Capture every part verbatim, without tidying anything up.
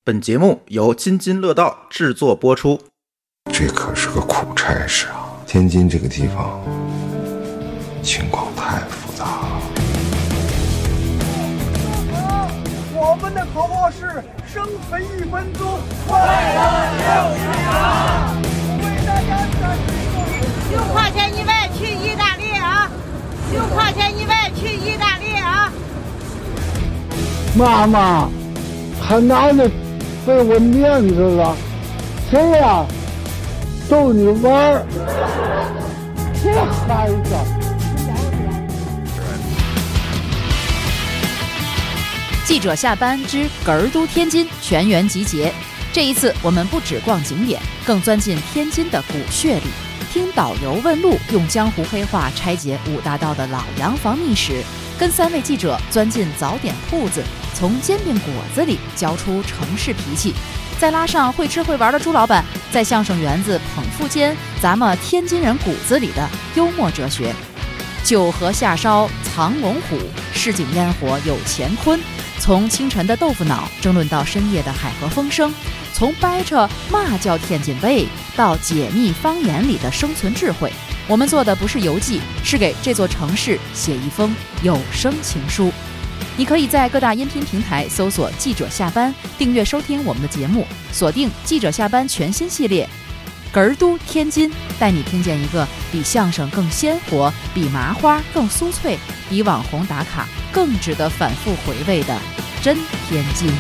本节目由津津乐道制作播出。 这可是个苦差事啊！天津这个地方情况太复杂了。 我们的口号是生存一分钟，快乐六十秒。为大家展示一个六块钱一位去意大利啊！六块钱一位去意大利啊！ 妈妈，他哪里被我面子了？谁呀？逗你玩儿，这孩子。 记者下班之哏儿都天津全员集结。这一次，我们不只逛景点，更钻进天津的骨血里，听导游问路，用江湖黑话拆解五大道的老洋房秘史，跟三位记者钻进早点铺子，从煎饼果子里教出城市脾气。再拉上会吃会玩的朱老板，在相声园子捧腹间咱们天津人骨子里的幽默哲学。酒河下烧藏龙虎，市井烟火有乾坤。从清晨的豆腐脑争论到深夜的海河风声，从掰扯嘛叫天津卫到解密方言里的生存智慧，我们做的不是游记，是给这座城市写一封有声情书。你可以在各大音频平台搜索记者下班，订阅收听我们的节目，锁定记者下班全新系列哏儿都天津，带你听见一个比相声更鲜活，比麻花更酥脆，比网红打卡更值得反复回味的真天津。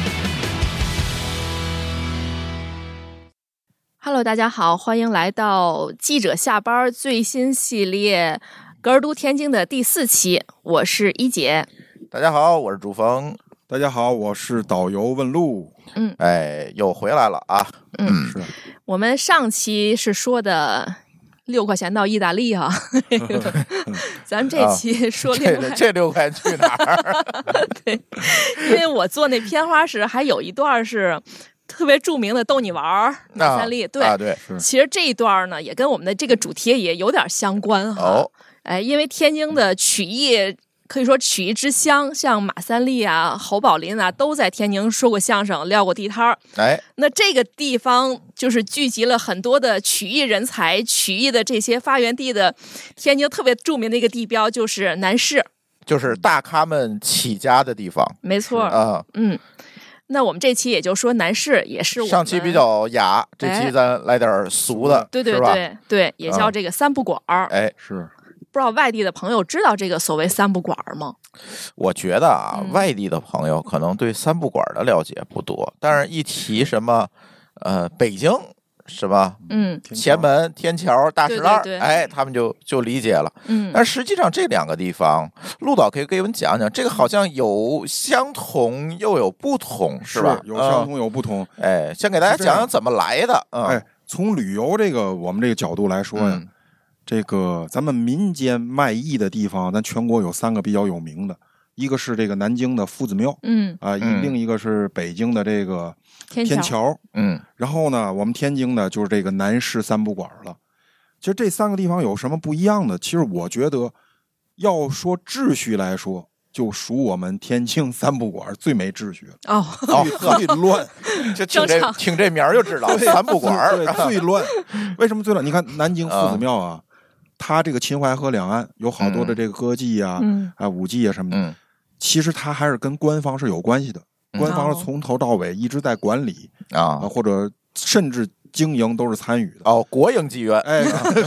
Hello， 大家好，欢迎来到记者下班最新系列哏儿都天津的第四期，我是一姐。 大家好，我是朱峰。 大家好，我是导游问路。 嗯， 哎，又回来了啊。 嗯， 是。 我们上期是说的六块钱到意大利啊，咱们这期说六块、 啊、这, 这六块去哪儿？ 对，因为我做那片花时还有一段是特别著名的逗你玩儿马三立，对、 啊、对， 其实这一段呢也跟我们的这个主题也有点相关哈。 哦， 哎，因为天津的曲艺可以说曲艺之乡，像马三立啊、侯宝林啊，都在天津说过相声、撂过地摊儿。 哎， 那这个地方就是聚集了很多的曲艺人才，曲艺的这些发源地的天津特别著名的一个地标就是南市， 就是大咖们起家的地方。 没错啊， 嗯。那我们这期也就说南市也是我们上期比较雅，这期咱来点俗的， 哎、对对对对，也叫这个三不管儿。 哎、嗯， 是。 不知道外地的朋友知道这个所谓三不管吗？ 我觉得啊、 嗯， 外地的朋友可能对三不管的了解不多，但是一提什么，呃，北京是吧？ 嗯， 前门、天桥、大石栏， 对对对， 哎，他们就就理解了。 嗯， 但实际上这两个地方，陆导可以给我们讲讲，这个好像有相同又有不同，是吧？ 是有相同有不同。 嗯、哎，先给大家讲讲怎么来的。嗯、 哎，从旅游这个我们这个角度来说呀。嗯，这个咱们民间卖艺的地方，咱全国有三个比较有名的，一个是这个南京的夫子庙， 嗯啊、呃嗯， 另一个是北京的这个天桥, 天桥嗯， 然后呢，我们天津的就是这个南市三不管了。其实这三个地方有什么不一样的？其实我觉得，要说秩序来说，就属我们天津三不管最没秩序了。 哦， 最最乱， 就听这听这名就知道三不管对最乱。为什么最乱？你看南京夫子庙啊。嗯，它这个秦淮河两岸有好多的这个歌妓啊、 嗯、 啊舞妓啊什么的、 嗯， 其实它还是跟官方是有关系的， 嗯、 官方是从头到尾一直在管理、 嗯、啊， 或者甚至经营都是参与的。 哦，国营妓院， 哎，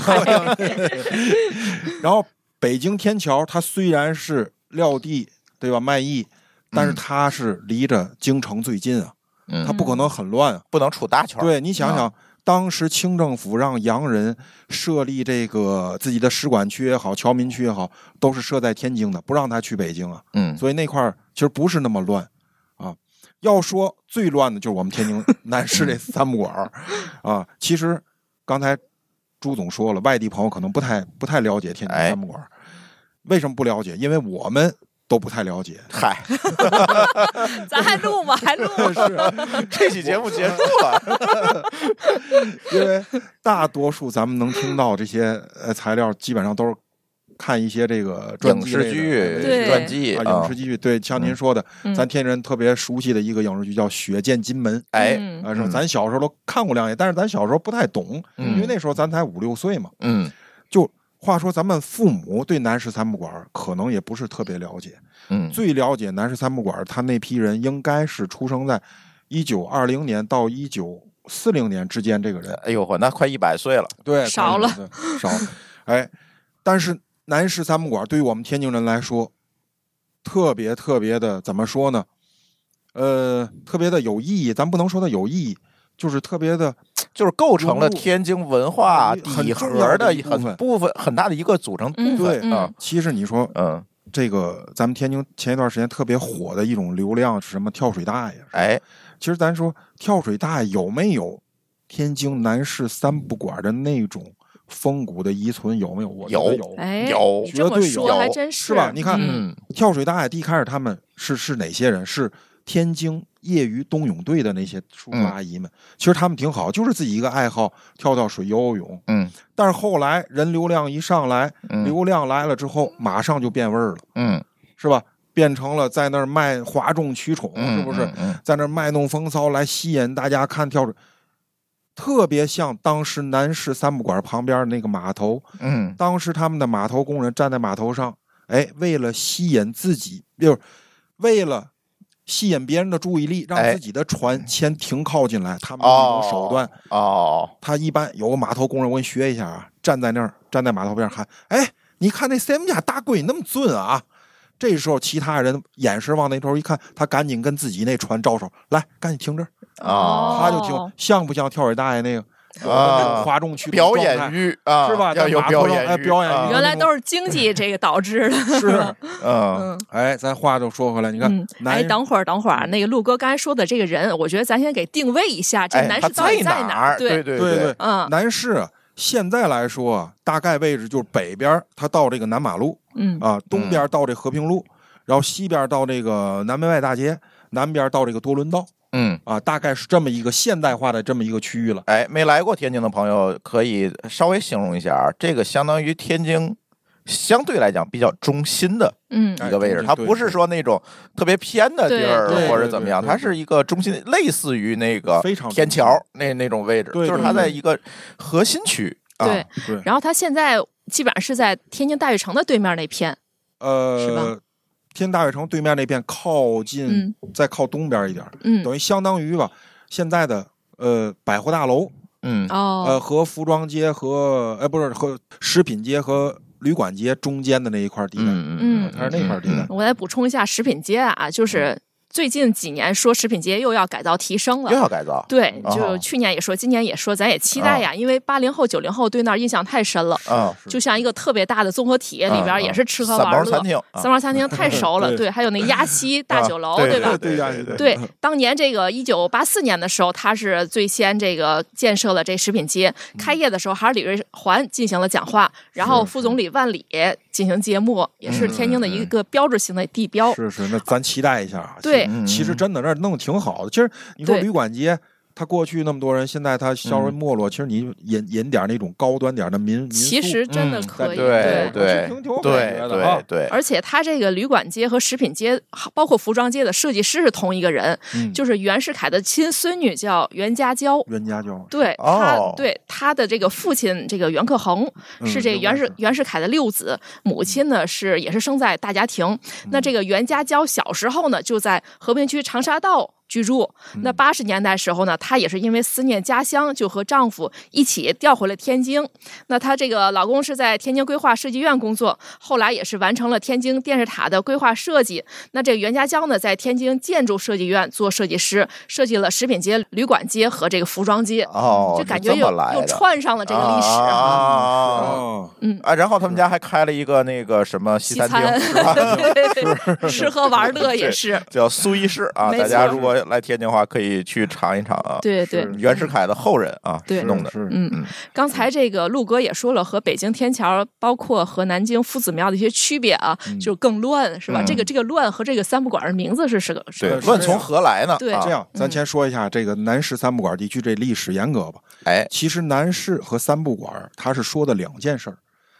然后北京天桥，它虽然是撂地对吧卖艺，但是它是离着京城最近啊， 嗯、 它不可能很乱啊， 不能出大圈。 对，你想想。嗯，当时清政府让洋人设立这个自己的使馆区也好，侨民区也好，都是设在天津的，不让他去北京啊。 嗯， 所以那块其实不是那么乱啊。要说最乱的就是我们天津南市这三不管啊。其实刚才朱总说了，外地朋友可能不太不太了解天津三不管、哎，为什么不了解？因为我们都不太了解。 嗨， 咱还录吗？还录吗？ 是，这期节目结束了。 因为大多数咱们能听到这些呃材料，基本上都是看一些这个传记影视剧、 对传记啊，影视剧。对，像您说的， 嗯咱天津人特别熟悉的一个影视剧叫《血溅金门》。 哎， 嗯啊，是吧嗯咱小时候都看过两眼，但是咱小时候不太懂， 嗯因为那时候咱才五六岁嘛。 嗯就话说，咱们父母对南市三不管可能也不是特别了解， 嗯， 最了解南市三不管，他那批人应该是出生在一九二零年到一九四零年之间这个人。 哎呦嚯，那快一百岁了， 对， 少了对，少了。哎，但是南市三不管对于我们天津人来说，特别特别的怎么说呢？呃，特别的有意义，咱不能说它有意义，就是特别的， 就是构成了天津文化底核的很部分很大的一个组成部分、 嗯、 啊。 其实你说， 嗯， 这个咱们天津前一段时间特别火的一种流量是什么？跳水大爷。 哎， 其实咱说跳水大爷有没有天津南市三不管的那种风骨的遗存？有没有？我觉得有， 哎、 有， 你这么说还真是， 是吧？你看， 嗯， 跳水大爷第一开始他们是是哪些人？是天津业余冬泳队的那些叔叔阿姨们、嗯，其实他们挺好，就是自己一个爱好，跳跳水、游游泳。 嗯， 但是后来人流量一上来， 嗯、 流量来了之后，马上就变味儿了。 嗯， 是吧？变成了在那儿卖哗众取宠， 嗯、 是不是、 嗯嗯？ 在那儿卖弄风骚来吸引大家看跳水，特别像当时南市三不管旁边那个码头。 嗯， 当时他们的码头工人站在码头上，哎，为了吸引自己，就是为了吸引别人的注意力，让自己的船先停靠进来，哎、他们的那种手段哦。 他一般有个码头工人，我给你学一下啊，站在那儿，站在码头边喊，哎，你看那 C M 家大龟那么准啊！这时候其他人眼神往那头一看，他赶紧跟自己那船招手，来，赶紧停这儿啊！ 他就停，像不像跳水大爷那个？ 啊， 哗众取宠表演欲啊， 是吧？ 要有表演欲， 哎，表演欲， 原来都是经济这个导致的， 是， 嗯， 哎，咱话就说回来，你看， 嗯、哎，等会儿，等会儿，那个陆哥刚才说的这个人，我觉得咱先给定位一下，这南市到底在哪儿？ 对对对对，嗯， 南市现在来说，大概位置就是北边，它到这个南马路， 嗯啊，东边到这和平路，然后西边到这个南门外大街，南边到这个多伦道。 嗯啊，大概是这么一个现代化的这么一个区域了。 哎，没来过天津的朋友可以稍微形容一下，这个相当于天津相对来讲比较中心的一个位置， 嗯、 它不是说那种特别偏的地儿或者怎么样，它是一个中心，类似于那个天桥那那种位置， 对对对， 就是它在一个核心区。 对， 啊、 对。 然后它现在基本上是在天津大悦城的对面那片， 呃， 是吧？ 天大悦城对面那片靠近， 嗯、 再靠东边一点， 嗯， 等于相当于吧，现在的呃百货大楼， 嗯， 哦， 呃和服装街和呃不是和食品街和旅馆街中间的那一块地带， 嗯嗯， 它是那块地带。 我来补充一下食品街啊，就是最近几年说食品街又要改造提升了， 又要改造， 对，就去年也说，今年也说，咱也期待呀， 哦、 因为八零后、九零后对那儿印象太深了， 啊、 就像一个特别大的综合体，里边也是吃喝玩乐， 三毛餐厅， 三毛餐厅太熟了，对，还有那鸭西大酒楼， 对吧？ 对对对对，当年这个一九八四年的时候，他是最先这个建设了这食品街，开业的时候还是李瑞环进行了讲话，然后副总理万里进行揭幕，也是天津的一个标志性的地标。 是是，那咱期待一下。 对， 其实真的那弄得挺好的。其实你说旅馆街，它过去那么多人，现在它稍微没落。其实你引引点那种高端点的民民宿， 其实真的可以。 对对对对对。 而且它这个旅馆街和食品街，包括服装街的设计师是同一个人，就是袁世凯的亲孙女叫袁家娇。 袁家娇。 对他，对他的这个父亲这个袁克恒是这袁世袁世凯的六子，母亲呢是也是生在大家庭。那这个袁家娇小时候呢就在和平区长沙道居住。那八十年代时候呢，她也是因为思念家乡，就和丈夫一起调回了天津。那她这个老公是在天津规划设计院工作，后来也是完成了天津电视塔的规划设计。那这个袁家娇呢，在天津建筑设计院做设计师，设计了食品街、旅馆街和这个服装街。 哦， 就感觉又又串上了这个历史啊。 哦，嗯啊，然后他们家还开了一个那个什么西餐厅， 是吧？吃喝玩乐也是叫苏伊士啊。大家如果来天津的话，可以去尝一尝啊。 对对， 袁世凯的后人啊， 对弄的。 嗯嗯，刚才这个陆哥也说了，和北京天桥，包括和南京夫子庙的一些区别啊，就更乱，是吧？这个这个乱和这个三不管的名字是是个对，乱从何来呢？ 对， 这样咱先说一下这个南市三不管地区这历史沿革吧。 哎， 其实南市和三不管它是说的两件事儿。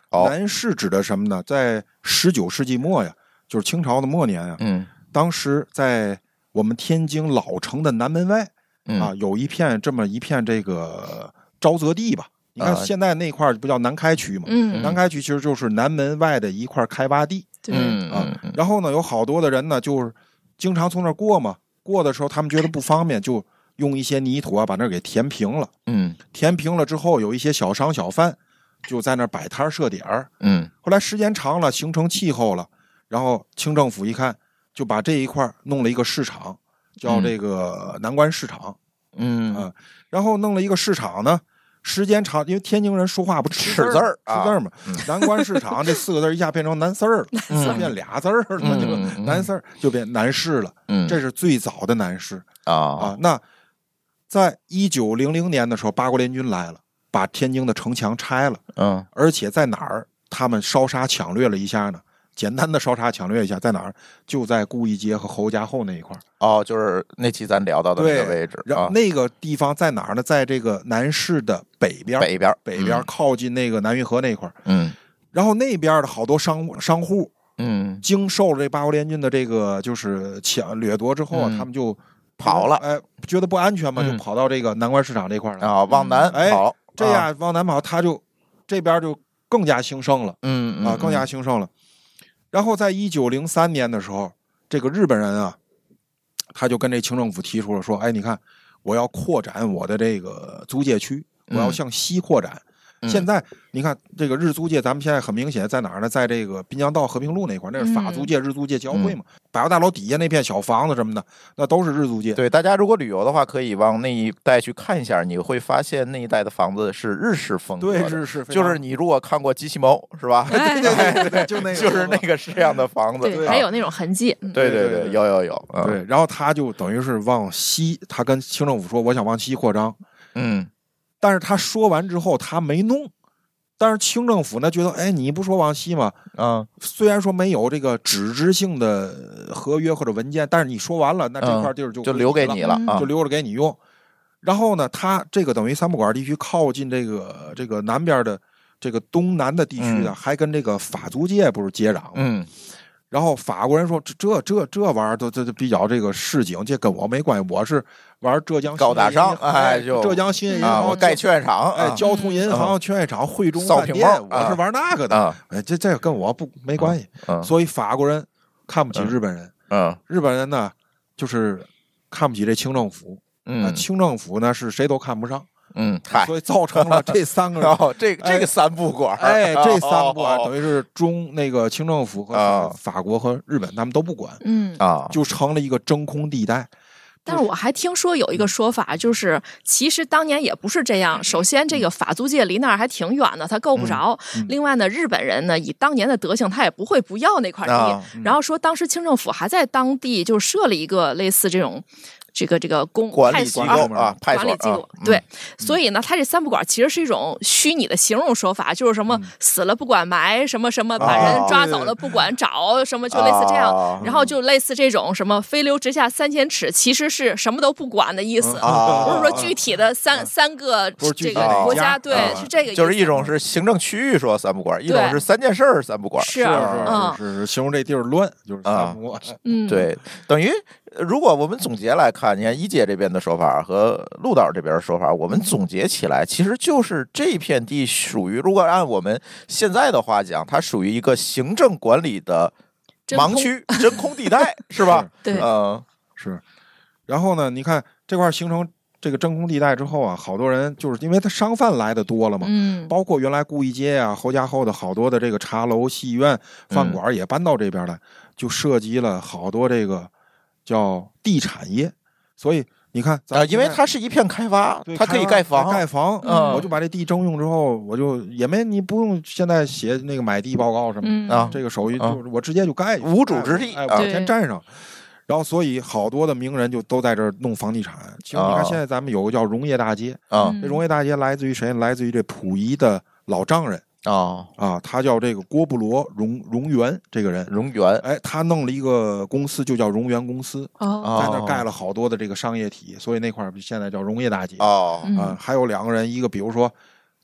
哦、 南市指的什么呢？在十九世纪末呀，就是清朝的末年呀， 嗯， 当时在我们天津老城的南门外、 嗯、 啊，有一片这么一片这个沼泽地吧。你看现在那块不叫南开区吗？ 嗯， 南开区其实就是南门外的一块开挖地。 嗯啊，然后呢，有好多的人呢，就是经常从那儿过嘛，过的时候他们觉得不方便，就用一些泥土啊把那儿给填平了。 嗯， 填平了之后，有一些小商小贩就在那儿摆摊设点儿。 嗯， 后来时间长了，形成气候了，然后清政府一看，就把这一块弄了一个市场，叫这个南关市场。 嗯啊，然后弄了一个市场呢。时间长，因为天津人说话不吃字儿， 吃字儿嘛。 嗯、 南关市场这四个字一下变成南四儿了， 嗯、 变俩字儿了， 嗯、 就南四儿就变南市了。 嗯， 这是最早的南市啊啊。那在一九零零年的时候，八国联军来了，把天津的城墙拆了。 嗯， 而且在哪儿他们烧杀抢掠了一下呢？简单的烧杀抢掠一下，在哪儿？就在顾义街和侯家后那一块。 哦，就是那期咱聊到的那个位置。 然后那个地方在哪儿呢？在这个南市的北边， 北边， 北边、嗯、靠近那个南运河那块。 嗯， 然后那边的好多商商户， 嗯， 经受了这八国联军的这个就是抢掠夺之后啊， 嗯、 他们就跑了， 哎，觉得不安全嘛， 嗯、 就跑到这个南关市场这块了啊，往南跑。 哎，这样往南跑，他就这边就更加兴盛了。 嗯嗯啊，更加兴盛了。然后在一九零三年的时候，这个日本人啊，他就跟这清政府提出了说：“哎，你看，我要扩展我的这个租界区，我要向西扩展。 嗯、 现在你看这个日租界，咱们现在很明显在哪儿呢？在这个滨江道和平路那块，那是法租界、日租界交汇嘛。 嗯、 百货大楼底下那片小房子什么的，那都是日租界。 对，大家如果旅游的话，可以往那一带去看一下，你会发现那一带的房子是日式风格的。 对，日式， 就是你如果看过《机器猫》是吧？ 对对对对对，就那个， 就是那个是这样的房子， 对，还有那种痕迹。 对对对，有有有。 嗯、对，然后他就等于是往西，他跟清政府说，我想往西扩张。 嗯， 但是他说完之后，他没弄。但是清政府呢觉得，哎，你不说往西吗？ 嗯， 虽然说没有这个纸质性的合约或者文件，但是你说完了，那这块地儿就、 嗯、就留给你了， 嗯、就留着给你用。然后呢，它这个等于三不管地区靠近这个这个南边的这个东南的地区呢， 嗯、 还跟这个法租界不是接壤吗？ 嗯。 然后法国人说：“这这这玩意儿都这比较这个市井，这跟我没关系。我是玩浙江高大上，哎， 就浙江兴业银行， 啊、我盖劝业场， 哎， 啊、 交通银行、劝业场、汇中饭店，我是玩那个的。 啊、 哎，这这跟我不没关系。 嗯、 所以法国人看不起日本人。 嗯， 日本人呢，就是看不起这清政府。 嗯， 清政府呢是谁都看不上。” 嗯，嗨， 所以造成了这三个人， 哦、这这个三不管， 哎，这三不管、 哦、 等于是中那个清政府和法、 哦、 法国和日本他们都不管， 嗯啊， 就成了一个真空地带。 但是我还听说有一个说法，就是其实当年也不是这样。首先，这个法租界离那儿还挺远的，他够不着。 嗯嗯、 另外呢，日本人呢以当年的德行，他也不会不要那块地。 啊嗯、 然后说，当时清政府还在当地就设了一个类似这种。这个这个公管理机构啊， 管理机构、 啊、 对、 嗯， 所以呢，它这三不管其实是一种虚拟的形容说法，就是什么死了不管埋，什么什么把人抓走了不管找，什么就类似这样， 啊、 然后就类似这种什么飞流直下三千尺，其实是什么都不管的意思， 啊、 不是说具体的三、啊、三个这个国家，对、 啊， 是这个意思， 就是一种是行政区域说三不管，一种是三件事儿三不管， 是是嗯是是形容这地儿乱，就是三不管， 嗯， 对，等于。如果我们总结来看，你看一姐这边的说法和陆导这边的说法，我们总结起来，其实就是这片地属于，如果按我们现在的话讲，它属于一个行政管理的盲区、真空地带，是吧？ 对， 嗯、呃， 是。然后呢，你看这块形成这个真空地带之后啊，好多人就是因为他商贩来的多了嘛， 嗯， 包括原来顾义街啊、侯家后的好多的这个茶楼、戏院、饭馆也搬到这边来，嗯、就涉及了好多这个。叫地产业，所以你看， 啊，因为它是一片开发，它可以盖房， 盖房， 嗯， 我就把这地征用之后，我就也没你不用现在写那个买地报告什么的，啊， 这个手续就是我直接就盖， 无主之地， 哎，我先占上。然后，所以好多的名人就都在这儿弄房地产。其实你看，现在咱们有个叫荣业大街啊， 这荣业大街来自于谁？来自于这溥仪的老丈人。 啊啊，他叫这个郭布罗荣荣源这个人， 荣源， 哎，他弄了一个公司，就叫荣源公司， 哦， 在那盖了好多的这个商业体，所以那块儿现在叫荣业大街。 哦， 啊，还有两个人，一个比如说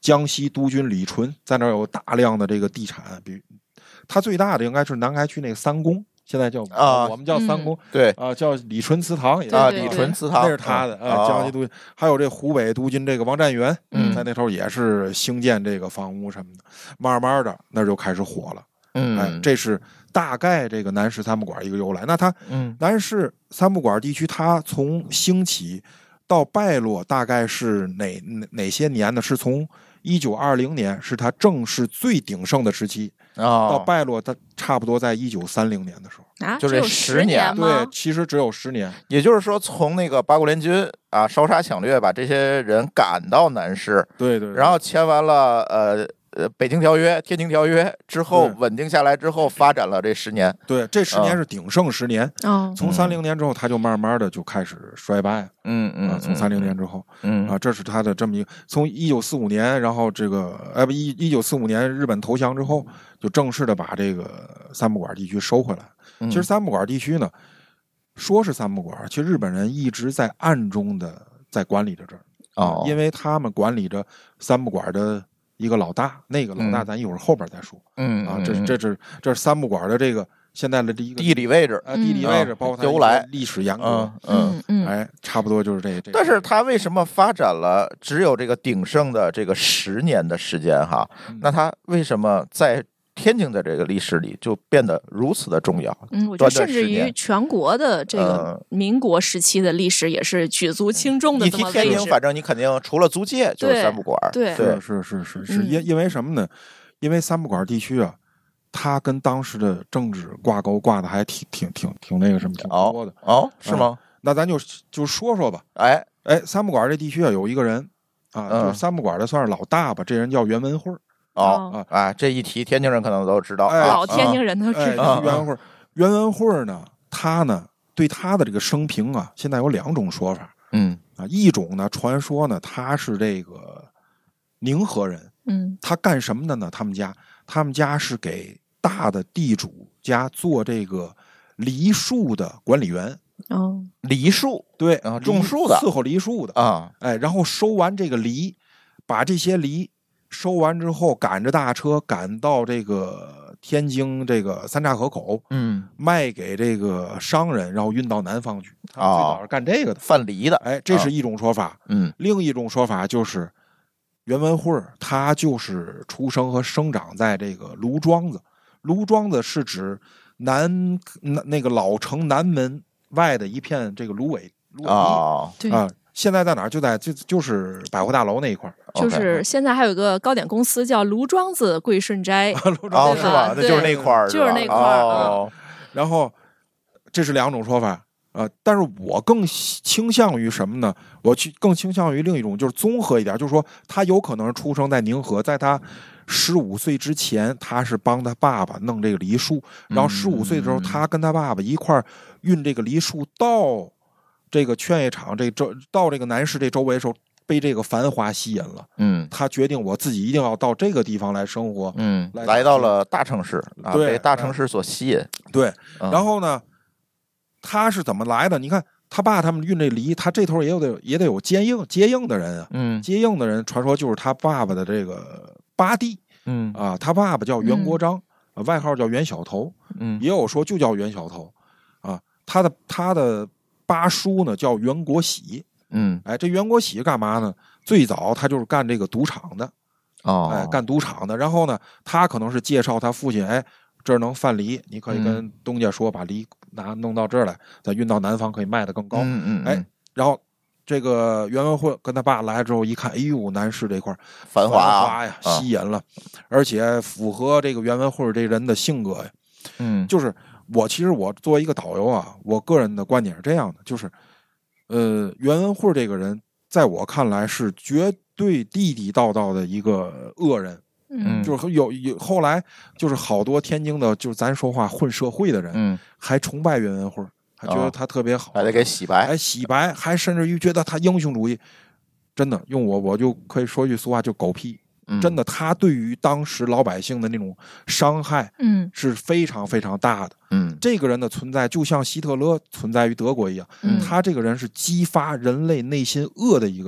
江西督军李纯在那儿有大量的这个地产，比如他最大的应该是南开区那个三公，现在叫啊， 我们叫三公， 嗯、对啊，叫李纯祠堂也啊，李纯祠堂那是他的、嗯、啊，江西督军，还有这湖北督军这个王占元， 嗯， 在那头也是兴建这个房屋什么的，慢慢的那就开始火了， 嗯， 哎，这是大概这个南市三不管一个由来。那它， 嗯， 南市三不管地区，它从兴起到败落，大概是哪哪哪些年呢？是从一九二零年是它正是最鼎盛的时期。 哦、 到败落，它差不多在一九三零年的时候啊， 就这十年吗？ 对，其实只有十年。 也就是说，从那个八国联军啊烧杀抢掠，把这些人赶到南市， 对 对, 对， 然后签完了呃呃北京条约、天津条约之后，稳定下来之后，发展了这十年。 对，这十年是鼎盛十年。 哦， 从三零年之后，它就慢慢的就开始衰败。 嗯嗯， 啊，从三零年之后， 嗯啊，这是它的这么一个。从一九四五年，然后这个呃不一一九四五年日本投降之后，就正式的把这个三不管地区收回来。 嗯、 其实三不管地区呢，说是三不管，其实日本人一直在暗中的在管理着这儿。 哦， 因为他们管理着三不管的一个老大，那个老大咱一会儿后边再说。 嗯啊，这是这是这是三不管的这个现在的这一个地理位置啊，地理位置、 嗯、 包括由来历史沿革。 嗯嗯嗯， 哎，差不多就是这这。 但是它为什么发展了只有这个鼎盛的这个十年的时间哈？ 嗯、 那它为什么在天津的这个历史里就变得如此的重要？ 嗯，我觉得甚至于全国的这个民国时期的历史也是举足轻重的这么位置。 你提天津，反正你肯定除了租界就是三不管。 对， 对， 是是是是，因因为什么呢？因为三不管地区啊，它跟当时的政治挂钩挂的还挺挺挺挺那个什么挺多的。 哦，哦是吗、 嗯？那咱就就说说吧。 哎哎，三不管这地区啊，有一个人啊， 嗯、 就是三不管的算是老大吧，这人叫袁文慧。 哦啊啊！这一提天津人可能都知道， 哎、 老天津人都知道。 哎、袁文慧，袁文慧呢，他呢对他的这个生平啊，现在有两种说法。 嗯啊，一种呢，传说呢，他是这个宁河人。 嗯， 他干什么的呢？他们家，他们家是给大的地主家做这个梨树的管理员。 哦， 梨树， 对啊，种树的， 伺候梨树的啊。 哎，然后收完这个梨，把这些梨收完之后，赶着大车赶到这个天津这个三岔河口， 嗯， 卖给这个商人，然后运到南方去。他们最早是干这个的， 贩梨的。 哎，这是一种说法。 啊、嗯， 另一种说法就是袁文慧，他就是出生和生长在这个卢庄子。卢庄子是指南那个老城南门外的一片这个芦苇芦苇地啊， 对啊。现在在哪儿？就在就就是百货大楼那一块。 就是现在还有个糕点公司叫卢庄子桂顺斋。 哦，是吧？那就是那块儿， 就是那块儿。哦， 然后这是两种说法啊、呃，但是我更倾向于什么呢？我去更倾向于另一种，就是综合一点，就是说他有可能是出生在宁河，在他十五岁之前，他是帮他爸爸弄这个梨树，然后十五岁的时候，他跟他爸爸一块儿运这个梨树到这个劝业场这周到这个南市这周围的时候，被这个繁华吸引了。 嗯， 他决定我自己一定要到这个地方来生活。 嗯， 来, 来到了大城市啊， 对， 被大城市所吸引。 对， 嗯、 然后呢，他是怎么来的？你看他爸他们运这梨，他这头也有得也得有接应接应的人啊。 嗯， 接应的人传说就是他爸爸的这个八弟。 嗯啊，他爸爸叫袁国璋，嗯、外号叫袁小头。 嗯， 也有说就叫袁小头。啊，他的他的八叔呢叫袁国喜。 嗯， 哎，这袁国喜干嘛呢？最早他就是干这个赌场的。 哦， 哎，干赌场的。然后呢，他可能是介绍他父亲，哎，这儿能贩梨，你可以跟东家说，把梨拿弄到这儿来，再运到南方可以卖得更高。 嗯嗯， 哎，然后这个袁文慧跟他爸来之后一看，哎呦，南市这块繁华华呀，吸引了，而且符合这个袁文慧这人的性格呀。 嗯， 就是我其实我作为一个导游啊，我个人的观点是这样的，就是呃，袁文慧这个人，在我看来是绝对地地道道的一个恶人。 嗯， 就是有有后来就是好多天津的，就是咱说话混社会的人， 嗯， 还崇拜袁文慧，还觉得他特别好， 还得给洗白， 还洗白，还甚至于觉得他英雄主义。真的，用我我就可以说句俗话，就狗屁。 嗯、 真的，他对于当时老百姓的那种伤害， 嗯， 是非常非常大的。 嗯， 这个人的存在就像希特勒存在于德国一样， 嗯， 他这个人是激发人类内心恶的一个人。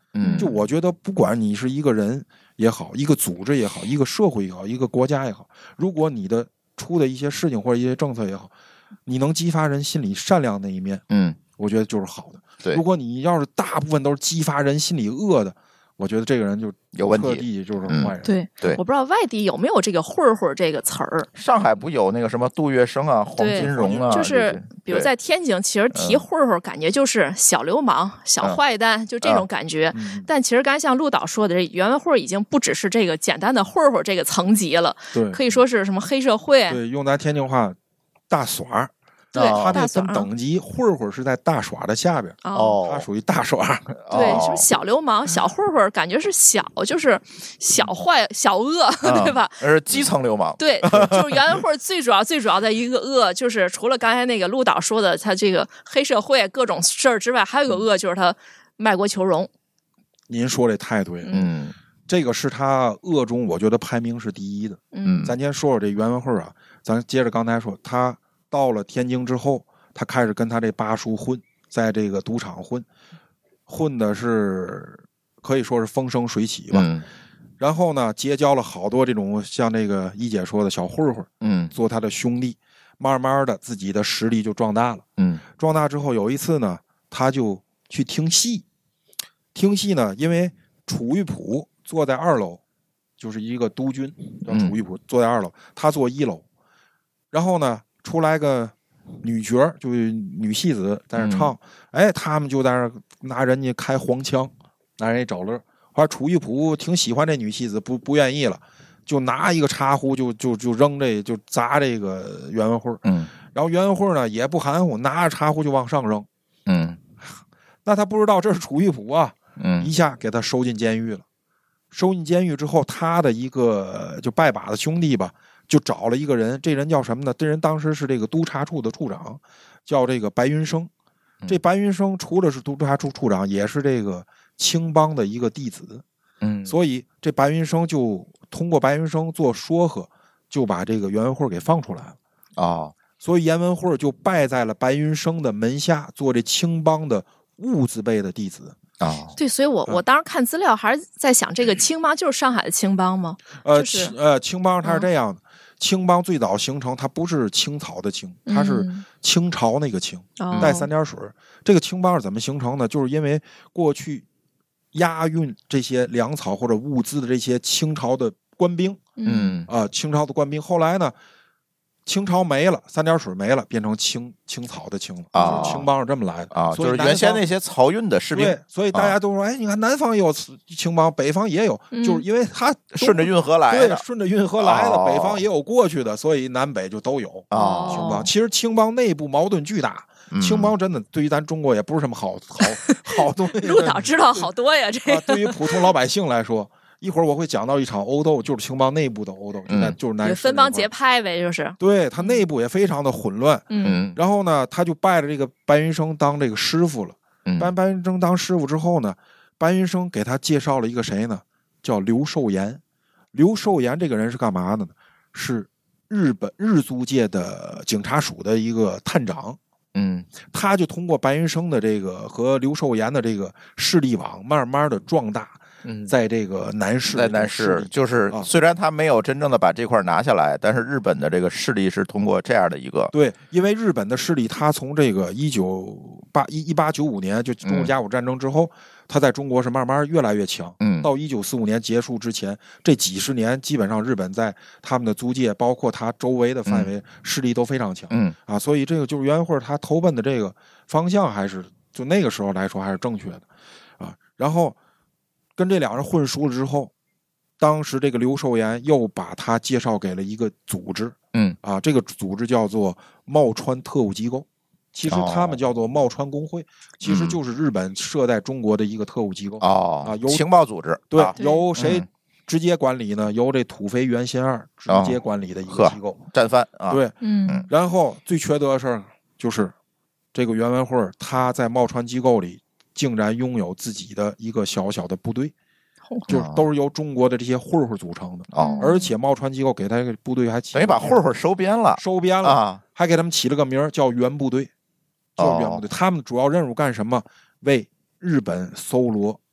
嗯， 就我觉得，不管你是一个人也好，一个组织也好，一个社会也好，一个国家也好，如果你的出的一些事情或者一些政策也好，你能激发人心里善良的一面， 嗯， 我觉得就是好的。 对， 如果你要是大部分都是激发人心里恶的，我觉得这个人就有问题， 彻底就是坏人。 嗯、对对， 我不知道外地有没有这个混混这个词儿。 上海不有那个什么杜月笙啊、黄金荣啊， 就是比如在天津，其实提混混感觉就是小流氓、嗯、小坏蛋，就这种感觉。嗯、但其实刚才像陆导说的，原文混已经不只是这个简单的混混这个层级了， 对， 可以说是什么黑社会。 对，用咱天津话，大耍。 对， 他那分等级，混混是在大耍的下边， 哦， 他属于大耍。 对，什么小流氓、小混混，感觉是小，就是小坏、小恶，对吧？ 而基层流氓。 对，就是原文混最主要、最主要的一个恶，就是除了刚才那个陆导说的，他这个黑社会各种事儿之外，还有一个恶，就是他卖国求荣。 您说这太对了， 嗯， 这个是他恶中，我觉得排名是第一的。 嗯， 咱先说说这袁文慧啊，咱接着刚才说他。到了天津之后，他开始跟他这八叔混，在这个赌场混，混的是可以说是风生水起吧。 嗯、 然后呢，结交了好多这种像这个一姐说的小混混， 嗯， 做他的兄弟，慢慢的自己的实力就壮大了。 嗯， 壮大之后，有一次呢，他就去听戏，听戏呢，因为楚玉璞坐在二楼，就是一个督军叫楚玉璞、嗯、坐在二楼，他坐一楼，然后呢。出来个女角，就是女戏子在那唱，嗯、哎，他们就在那拿人家开黄腔，拿人家找乐。后来楚玉璞挺喜欢这女戏子，不不愿意了，就拿一个茶壶就就就扔这就砸这个袁文慧。 嗯， 然后袁文慧呢也不含糊，拿着茶壶就往上扔。 嗯， 那他不知道这是楚玉璞啊， 嗯， 一下给他收进监狱了。收进监狱之后，他的一个就拜把子兄弟吧。就找了一个人，这人叫什么呢？这人当时是这个督察处的处长，叫这个白云生。这白云生除了是督察处处长，也是这个青帮的一个弟子。 嗯， 所以这白云生就通过白云生做说和，就把这个袁文慧给放出来了。 啊、哦， 所以袁文慧就拜在了白云生的门下，做这青帮的物字辈的弟子。 啊、哦， 对，所以我我当时看资料还是在想，这个青帮就是上海的青帮吗？ 呃， 就是、 呃，青帮它是这样的。嗯，青帮最早形成，它不是青草的青，它是清朝那个清， 嗯、 带三点水。这个青帮是怎么形成的？就是因为过去押运这些粮草或者物资的这些清朝的官兵， 嗯啊、呃，清朝的官兵，后来呢，清朝没了，三点水没了，变成青青草的青了啊，青帮是这么来的啊，就是原先那些漕运的士兵。 对，所以大家都说，啊、哎，你看南方也有青帮，北方也有， 嗯、 就是因为他顺着运河来的， 对，顺着运河来的， 哦、 北方也有过去的，所以南北就都有啊、 哦。 青帮其实青帮内部矛盾巨大， 嗯、 青帮真的对于咱中国也不是什么好好好东西。 陆导知道好多呀，这个、 啊、对于普通老百姓来说。一会儿我会讲到一场殴斗，就是青帮内部的殴斗，嗯、就是南分帮结派呗，就是对他内部也非常的混乱。 嗯， 然后呢，他就拜了这个白云生当这个师傅了。 嗯， 拜白云生当师傅之后呢，白云生给他介绍了一个谁呢？叫刘寿岩。刘寿岩这个人是干嘛的呢？是日本日租界的警察署的一个探长。 嗯， 他就通过白云生的这个和刘寿岩的这个势力网，慢慢的壮大。 嗯， 在这个南市， 在南市，就是虽然他没有真正的把这块拿下来，但是日本的这个势力是通过这样的一个对，因为日本的势力，他从这个一九八一一八九五年就中日甲午战争之后，他、嗯、在中国是慢慢越来越强。 嗯， 到一九四五年结束之前，这几十年基本上日本在他们的租界，包括他周围的范围、嗯、势力都非常强。 嗯啊，所以这个就是袁慧他投奔的这个方向，还是就那个时候来说还是正确的啊。然后。跟这两人混熟了之后，当时这个刘寿岩又把他介绍给了一个组织， 嗯啊，这个组织叫做茂川特务机构，其实他们叫做茂川工会，哦、其实就是日本设在中国的一个特务机构哦啊，由情报组织， 对， 啊、 由谁直接管理呢？由这土肥原新二直接管理的一个机构， 哦、战犯啊， 对， 嗯， 然后最缺德的事儿就是这个袁文慧他在茂川机构里。竟然拥有自己的一个小小的部队，就是都是由中国的这些混混组成的。 哦， 而且茂川机构给他这个部队还起等于把混混收编了， 收编了啊， 还给他们起了个名儿叫原部队，叫原部队。 哦、 他们主要任务干什么？为日本搜罗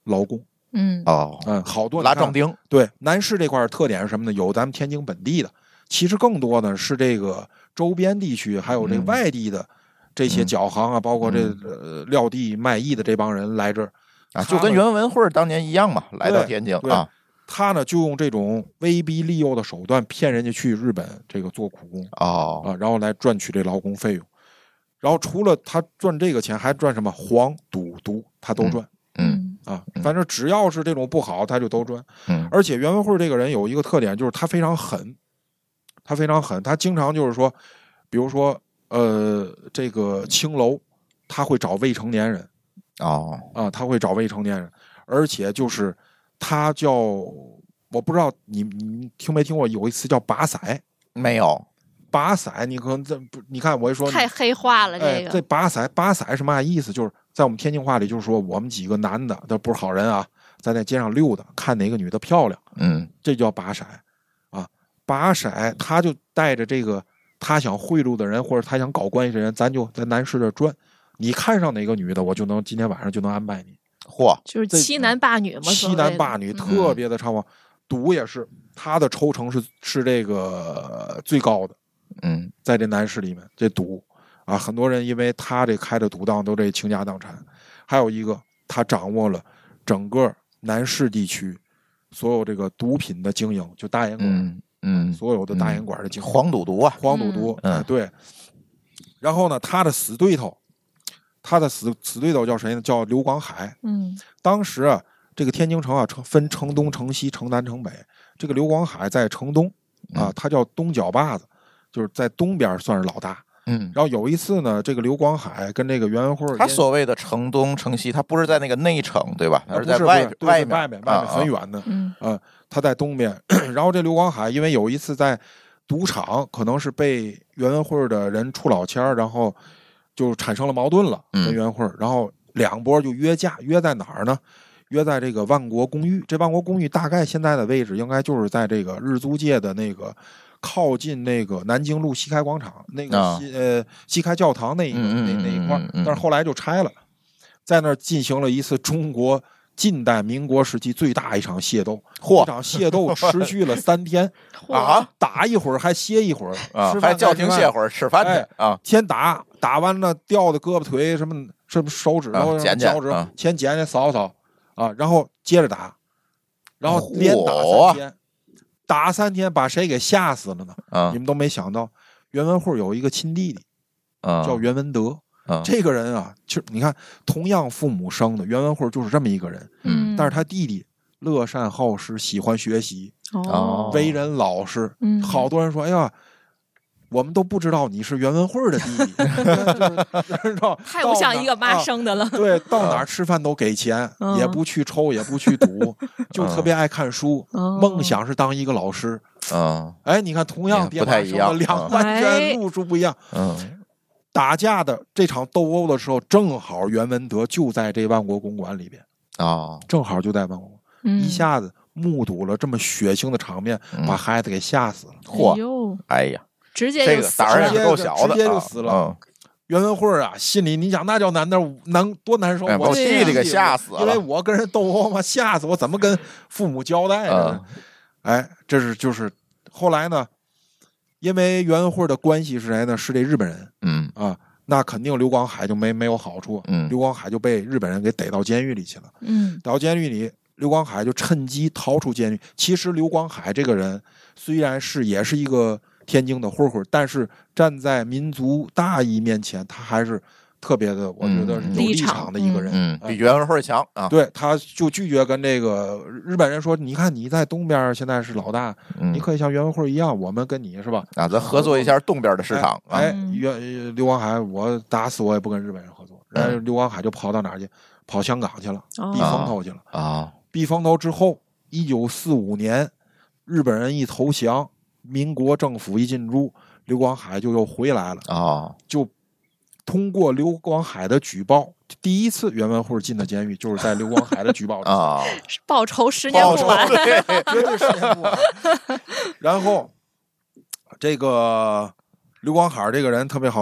劳工。 嗯哦， 嗯，好多拉壮丁。 对，南市这块特点是什么呢？有咱们天津本地的，其实更多呢是这个周边地区，还有这个外地的这些脚行啊，嗯、包括这呃撂地卖艺的这帮人来这儿啊，就跟袁文慧当年一样嘛，来到天津啊。 他呢就用这种威逼利诱的手段骗人家去日本这个做苦工哦啊，然后来赚取这劳工费用。然后除了他赚这个钱，还赚什么黄赌毒，他都赚。 嗯啊，反正只要是这种不好，他就都赚。 嗯， 而且袁文慧这个人有一个特点，就是他非常狠，他非常狠，他经常就是说，比如说呃，这个青楼，他会找未成年人。 哦啊，他会找未成年人，而且就是他叫，我不知道你你听没听过，有一词叫把骰， 没有。 把骰，你可能这不，你看我一说太黑化了，这个、 哎、这把骰，把骰什么意思？就是在我们天津话里，就是说我们几个男的都不是好人啊，在那街上溜达，看哪个女的漂亮， 嗯， 这叫把骰啊。把骰，他就带着这个他想贿赂的人或者他想搞关系的人，咱就在南市这转。你看上哪个女的，我就能今天晚上就能安排你。 嚯， 就是欺男霸女嘛， 欺男霸女特别的猖狂。赌也是，他的抽成是是这个最高的。 嗯， 在这南市里面，这赌啊，很多人因为他这开的赌档都这倾家荡产。还有一个，他掌握了整个南市地区所有这个毒品的经营，就大烟馆， 嗯嗯， 所有的大烟馆的经营， 黄赌毒啊， 黄赌毒， 嗯， 哎，对。然后呢，他的死对头，他的死死对头叫谁呢？叫刘广海。 嗯， 当时啊，这个天津城啊，分城东、城西、城南、城北。这个刘广海在城东啊，他叫东角把子。就是在东边算是老大， 嗯， 然后有一次呢，这个刘广海跟这个袁文慧， 他所谓的城东城西，他不是在那个内城对吧？他是在外边外面外面外面很远的， 嗯呃，他在东边。然后这刘广海因为有一次在赌场，可能是被袁文慧的人出老千，然后就产生了矛盾了，跟袁文慧，然后两波就约架，约在哪儿呢？约在这个万国公寓。这万国公寓大概现在的位置应该就是在这个日租界的那个。靠近那个南京路西开广场那个西、啊、呃西开教堂那一个、嗯、那那一块、嗯嗯，但是后来就拆了，在那儿进行了一次中国近代民国时期最大一场械斗。 嚯！ 这场械斗持续了三天啊， 打一会儿还歇一会儿啊，还叫停歇会儿吃饭去、哎、啊。 先打，打完了掉的胳膊腿什么什么手指头、 剪剪、 脚趾，啊、先剪剪扫扫啊，然后接着打，然后连打三天。打三天把谁给吓死了呢？ 啊、 你们都没想到，袁文慧有一个亲弟弟， 啊、 叫袁文德。 啊、 这个人啊，就你看，同样父母生的，袁文慧就是这么一个人。 嗯， 但是他弟弟乐善好施，喜欢学习， 哦， 为人老实。 嗯， 好多人说，哎呀。我们都不知道你是袁文慧的弟弟，就是太不像一个妈生的了。 啊、对，到哪儿吃饭都给钱， 嗯、 也不去抽，也不去赌，就特别爱看书， 嗯、 梦想是当一个老师。 嗯， 哎，你看，同样爹不太一样， 两完全路数不一样。 嗯， 打架的这场斗殴的时候，正好袁文德就在这万国公馆里边啊、哦， 正好就在万国， 嗯、 一下子目睹了这么血腥的场面， 嗯、 把孩子给吓死了。 嚯！哎呀！ 直接这个胆儿也够小的， 直接就死了。 嗯、 袁文慧啊，心里你想那叫难难难多难受， 哎、我弟弟给吓死了， 因为我跟人斗殴嘛，吓死我，怎么跟父母交代呢？ 嗯、 哎，这是就是后来呢，因为袁文慧的关系是谁呢？是这日本人， 嗯啊，那肯定刘广海就没没有好处， 嗯， 刘广海就被日本人给逮到监狱里去了， 嗯， 逮到监狱里。刘广海就趁机逃出监狱。其实刘广海这个人虽然是也是一个天津的混混，但是站在民族大义面前，他还是特别的，我觉得是有立场的一个人， 嗯，比袁文慧强啊。 对，他就拒绝跟这个日本人说：“你看你在东边现在是老大， 嗯、 你可以像袁文慧一样，我们跟你是吧？ 啊，咱合作一下东边的市场。 哎， 啊、 袁刘广海，我打死我也不跟日本人合作。然后刘广海就跑到哪儿去？跑香港去了，避风头去了啊。 避风头之后，一九四五年，日本人一投降，民国政府一进驻，刘广海就又回来了啊。就通过刘广海的举报，第一次袁文慧进的监狱就是在刘广海的举报之啊， 报仇十年不晚， 绝对十年不晚。然后这个刘广海这个人特别好玩，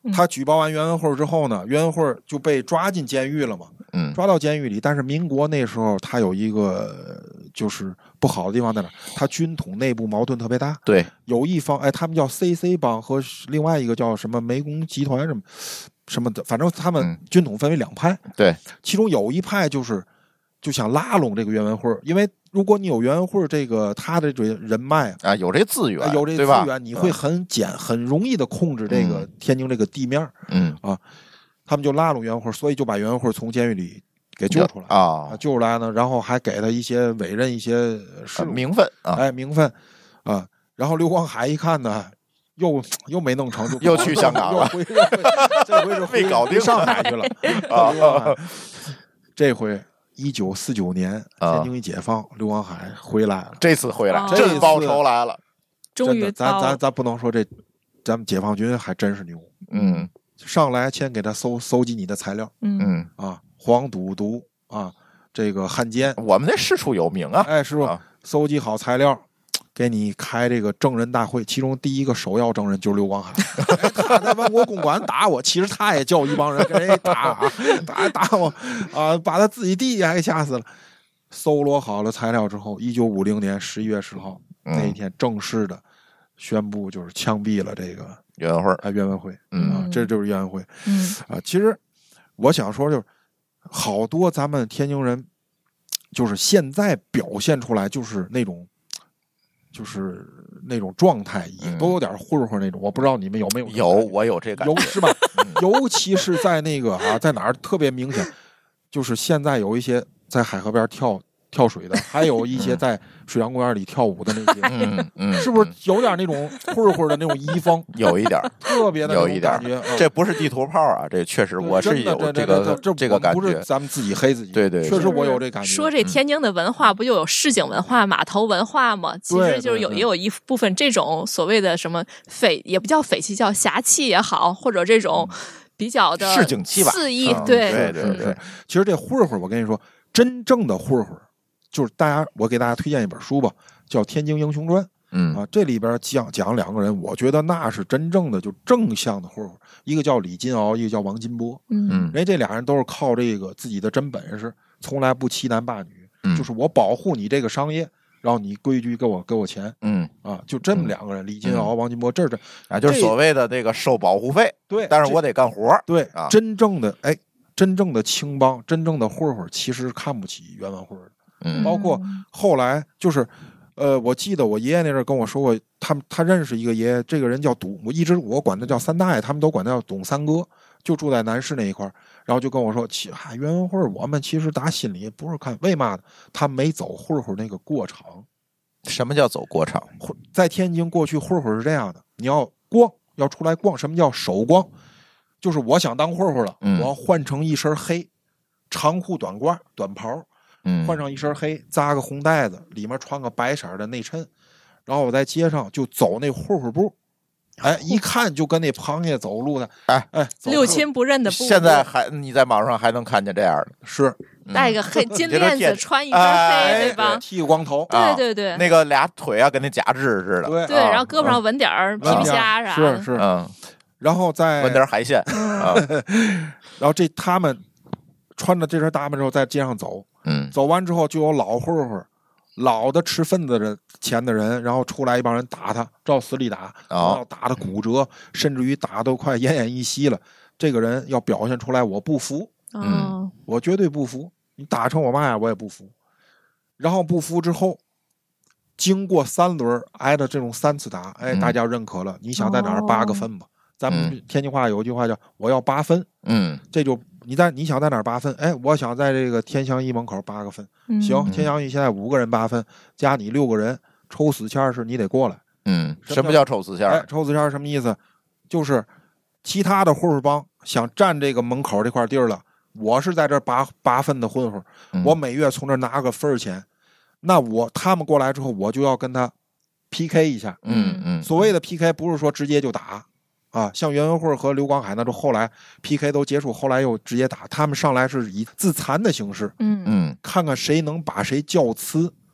他举报完袁文慧之后呢，袁文慧就被抓进监狱了嘛。 嗯， 抓到监狱里，但是民国那时候他有一个就是不好的地方在哪？他军统内部矛盾特别大。 对， 有一方哎，他们叫 C C 帮和另外一个叫什么湄公集团什么什么的，反正他们军统分为两派。 嗯、对， 其中有一派就是就想拉拢这个袁文慧，因为如果你有袁文慧这个他的这人脉啊，有这资源， 有这资源，你会很简、嗯、很容易的控制这个天津这个地面。 嗯啊。他们就拉拢袁文慧，所以就把袁文慧从监狱里给救出来啊， 救出来呢，然后还给他一些委任一些事、 啊、名分啊， 哎，名分啊。然后刘光海一看呢，又又没弄成，就又去香港了， 回这回是没搞定上海去了啊。这回一九四九年天津一解放，刘光海回来了， 这次回来， 这次报仇来了， 终于咱咱咱不能说这，咱们解放军还真是牛， 嗯。 上来先给他搜搜集你的材料， 嗯啊，黄赌毒啊，这个汉奸， 我们这师出有名啊， 哎，师傅、 啊、 搜集好材料，给你开这个证人大会，其中第一个首要证人就是刘光海，哎、他在万国公馆打我，其实他也叫一帮人跟人打啊，打打我啊，把他自己弟弟还给吓死了。搜罗好了材料之后，一九五零年十一月十号、嗯、那一天正式的宣布就是枪毙了这个。 袁文慧啊，袁文慧， 嗯啊，这就是袁文慧， 嗯啊，其实我想说，就是好多咱们天津人，就是现在表现出来就是那种，就是那种状态，也都有点混混那种。我不知道你们有没有？ 有，我有这感觉， 有是吧？尤其是在那个啊，在哪儿特别明显，就是现在有一些在海河边跳。跳水的，还有一些在水上公园里跳舞的那些， 嗯嗯， 是不是有点那种混混的那种遗风？ 有一点， 特别的有一点， 嗯、 这不是地图炮啊，这确实我是有这个这这个感觉， 不是咱们自己黑自己， 对 对, 对， 确实我有这感觉。 说这天津的文化不就有市井文化、码头文化吗？其实就是有也有一部分这种所谓的什么匪，也不叫匪气，叫侠气也好，或者这种比较的市井气吧， 肆意， 嗯、 对对对对。 其实这混混，我跟你说，真正的混混。就是大家，我给大家推荐一本书吧，叫《天津英雄传》。 嗯啊，这里边讲讲两个人，我觉得那是真正的就正向的混混，一个叫李金鳌，一个叫王金波。 嗯， 人家这俩人都是靠这个自己的真本事，从来不欺男霸女。 嗯， 就是我保护你这个商业，然后你规矩给我给我钱。 嗯啊，就这么两个人，李金鳌、王金波，这是啊，就是所谓的这个收保护费。 对， 但是我得干活。 对啊， 真正的哎，真正的青帮，真正的混混，其实看不起袁文慧的。 嗯， 包括后来就是，呃，我记得我爷爷那阵儿跟我说过，他们他认识一个爷爷，这个人叫董，我一直我管他叫三大爷，他们都管他叫董三哥，就住在南市那一块儿，然后就跟我说，其啊袁文慧我们其实打心里不是看为嘛呢？他没走混混那个过场。 什么叫走过场？ 在天津过去混混是这样的，你要逛要出来逛，什么叫手逛？就是我想当混混了， 嗯、 我要换成一身黑，长裤短褂短袍。 嗯， 换上一身黑，扎个红带子，里面穿个白色的内衬，然后我在街上就走那混混步，哎，一看就跟那螃蟹走路的， 哎哎， 六亲不认的步。 现在还你在网上还能看见这样的， 是戴个黑金链子，穿一身黑， 对吧？ 剃个光头， 对对对， 那个俩腿啊，跟那假肢似的， 对对，然后胳膊上纹点儿皮皮虾啥的，是是， 嗯， 然后再纹点海鲜啊， 然后这他们穿着这身打扮之后在街上走。 嗯， 走完之后就有老混混，老的吃份子的钱的人，然后出来一帮人打他，照死里打，然后打的骨折，甚至于打都快奄奄一息了。这个人要表现出来，我不服， 嗯， 我绝对不服，你打成我妈呀，我也不服。然后不服之后，经过三轮挨的这种三次打，哎，大家认可了，你想在哪儿扒个分吧？咱们天津话有一句话叫“我要八分”， 嗯， 这就。你在你想在哪儿八分？哎，我想在这个天祥驿门口八个分。 嗯、 行，天祥驿现在五个人八分，加你六个人，抽死签是你得过来。 嗯，什么叫抽死签？ 哎，抽死签什么意思？就是其他的混混帮想占这个门口这块地儿了，我是在这八八分的混混， 嗯、 我每月从这拿个分钱，那我他们过来之后，我就要跟他 P K 一下。 嗯嗯， 所谓的 P K 不是说直接就打。啊，像袁文慧和刘光海那，就后来 P K 都结束，后来又直接打。他们上来是以自残的形式， 嗯嗯， 看看谁能把谁叫呲， 嗯，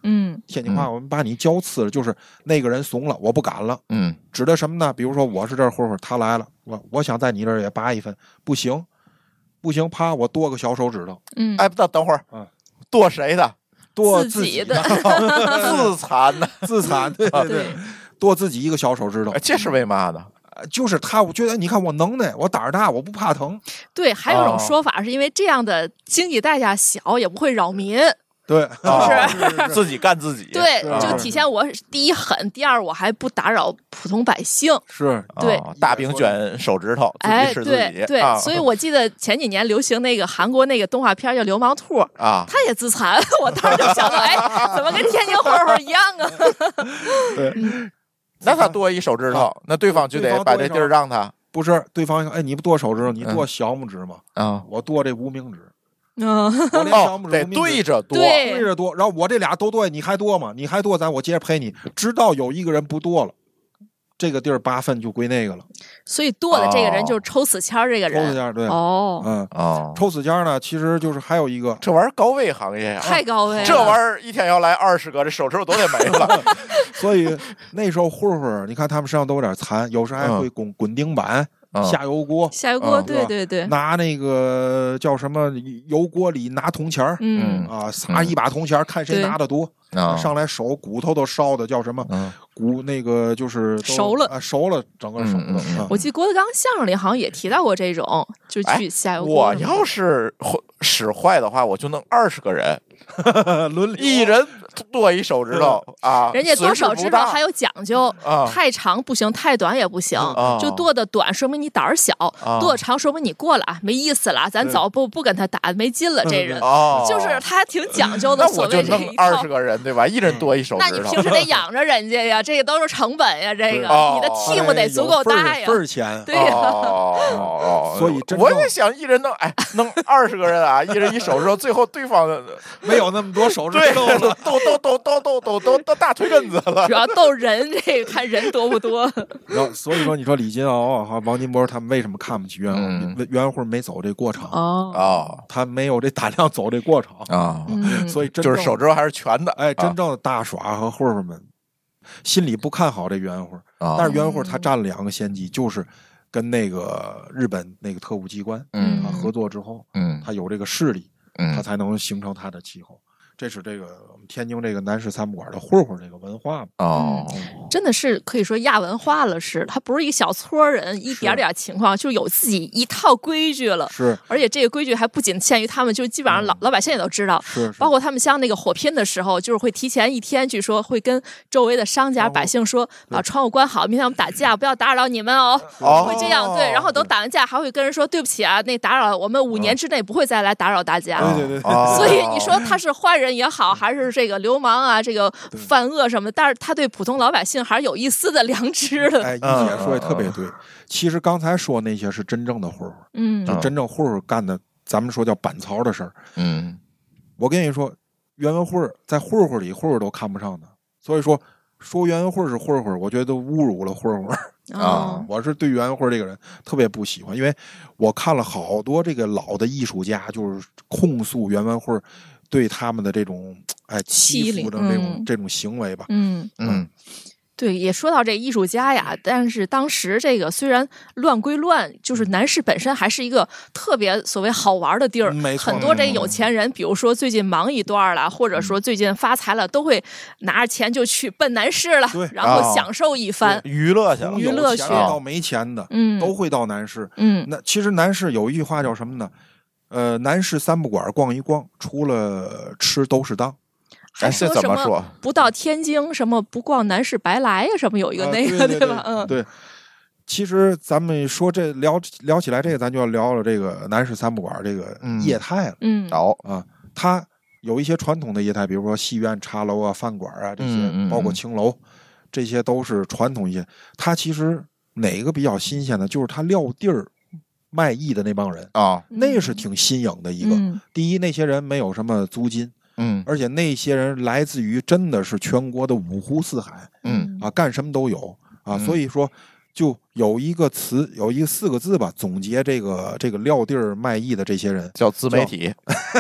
天津话我们把你脚呲了，就是那个人怂了，我不敢了。 嗯， 指的什么呢？比如说我是这儿混混，他来了，我我想在你这儿也拔一分，不行，不行，啪，我剁个小手指头。 嗯， 哎，等等会儿， 嗯， 剁谁的？ 剁自己的， 自残的， 自残，对对对，剁自己一个小手指头。 这是为嘛呢？ 就是他，我觉得你看我能耐，我胆儿大，我不怕疼。 对，还有一种说法是因为这样的经济代价小，也不会扰民。 对， 是自己干自己。 对，就体现我第一狠，第二我还不打扰普通百姓。 是， 对， 大饼卷手指头， 哎， 自己吃自己。 对对，所以我记得前几年流行那个韩国那个动画片叫《流氓兔》 啊， 他也自残，我当时就想到，哎，怎么跟天津混混一样啊？ 对， 那他剁一手指头，那对方就得把这地儿让他。 不是，对方说，哎，你不剁手指头，你剁小拇指吗？ 啊， 我剁这无名指。 嗯， 我连小拇指得对着剁， 对着剁，然后我这俩都剁，你还剁吗？你还剁，咱我接着赔你，直到有一个人不剁了，这个地儿八分就归那个了。 所以剁的这个人就是抽死签这个人。 抽死签，对， 哦， 嗯哦， 抽死签呢，其实就是还有一个， 这玩意儿高危行业呀， 太高危了， 这玩意儿一天要来二十个，这手指头都得没了。 所以那时候混混，你看他们身上都有点残，有时还会滚滚钉板。下油锅， 下油锅，对对对， 拿那个叫什么油锅里拿铜钱儿， 嗯啊，撒一把铜钱儿，看谁拿的多，上来手骨头都烧的叫什么骨那个就是熟了啊，熟了整个熟了。 我记得郭德纲相声里好像也提到过这种，就去下油锅。 我要是使坏的话，我就弄二十个人。 轮流一人剁一手指头啊！ 人家剁手指头还有讲究，太长不行，太短也不行。就剁的短，说明你胆儿小；剁的长，说明你过了，没意思了，咱走，不不跟他打，没劲了。这人就是他还挺讲究的。所谓这一套， 二十个人对吧？一人剁一手指头。 那你平时得养着人家呀，这个都是成本呀。这个你的 team 得足够大呀， 份儿钱。 对呀。 哦， 所以我也想一人弄，哎，弄二十个人啊，一人一手指头，最后对方没有那么多手指头了， 都都都都都都都都大腿根子了。 主要斗人，这个看人多不多。 然后所以说，你说李金鳌啊、哈王金波他们为什么看不起袁弘？袁弘没走这过程哦， 他没有这胆量走这过程啊， 所以就是手指头还是全的。 哎，真正的大耍和混混们心里不看好这袁弘，但是袁弘他占了两个先机，就是跟那个日本那个特务机关嗯啊合作之后， 嗯， 他有这个势力。 嗯， 他才能形成他的气候，这是这个我们天津这个南市三不管的混混这个文化哦、 嗯，真的是可以说亚文化了，是他不是一个小撮人，一点点情况就有自己一套规矩了， 是， 而且这个规矩还不仅限于他们，就基本上老、嗯、老百姓也都知道， 是， 包括他们像那个火拼的时候，就是会提前一天，据说会跟周围的商家百姓说，把窗户关好，明天我们打架，不要打扰到你们哦， 哦会这样对，然后等打完架还会跟人说对不起啊，那打扰我们五年之内不会再来打扰大家。 对对对， 所以你说他是坏人也好，还是这个流氓啊，这个犯恶什么的，但是他对普通老百姓还是有一丝的良知的。 哎，一姐说的特别对。其实刚才说那些是真正的混混， 嗯， 就真正混混干的，咱们说叫板槽的事儿。 嗯， 我跟你说，袁文慧在混混里，混混都看不上的。所以说，说袁文慧是混混，我觉得都侮辱了混混。啊，我是对袁文慧这个人特别不喜欢，因为我看了好多这个老的艺术家，就是控诉袁文慧对他们的这种哎欺负的这种、嗯、这种行为吧。 嗯嗯， 对，也说到这艺术家呀，但是当时这个虽然乱归乱，就是南市本身还是一个特别所谓好玩的地儿， 没错， 很多这有钱人，比如说最近忙一段了，或者说最近发财了，都会拿着钱就去奔南市了，然后享受一番娱乐去， 娱乐去到没钱的， 嗯， 都会到南市。 嗯， 那其实南市有一句话叫什么呢？呃，南市三不管逛一逛，除了吃都是当。 还说什么不到天津什么不逛南市白来呀？什么有一个那个、 啊、对, 对, 对, 对吧？嗯， 对。其实咱们说这聊聊起来这个，咱就要聊聊这个南市三不管这个业态了。 嗯， 哦啊，它有一些传统的业态，比如说戏院、茶楼啊、饭馆啊这些， 嗯嗯、 包括青楼，这些都是传统一些。它其实哪个比较新鲜的，就是它撂地儿卖艺的那帮人啊， 那是挺新颖的一个。 嗯、 第一，那些人没有什么租金。 嗯， 而且那些人来自于真的是全国的五湖四海， 嗯啊，干什么都有啊， 嗯、 所以说就有一个词，有一个四个字吧，总结这个这个撂地儿卖艺的这些人， 叫自媒体。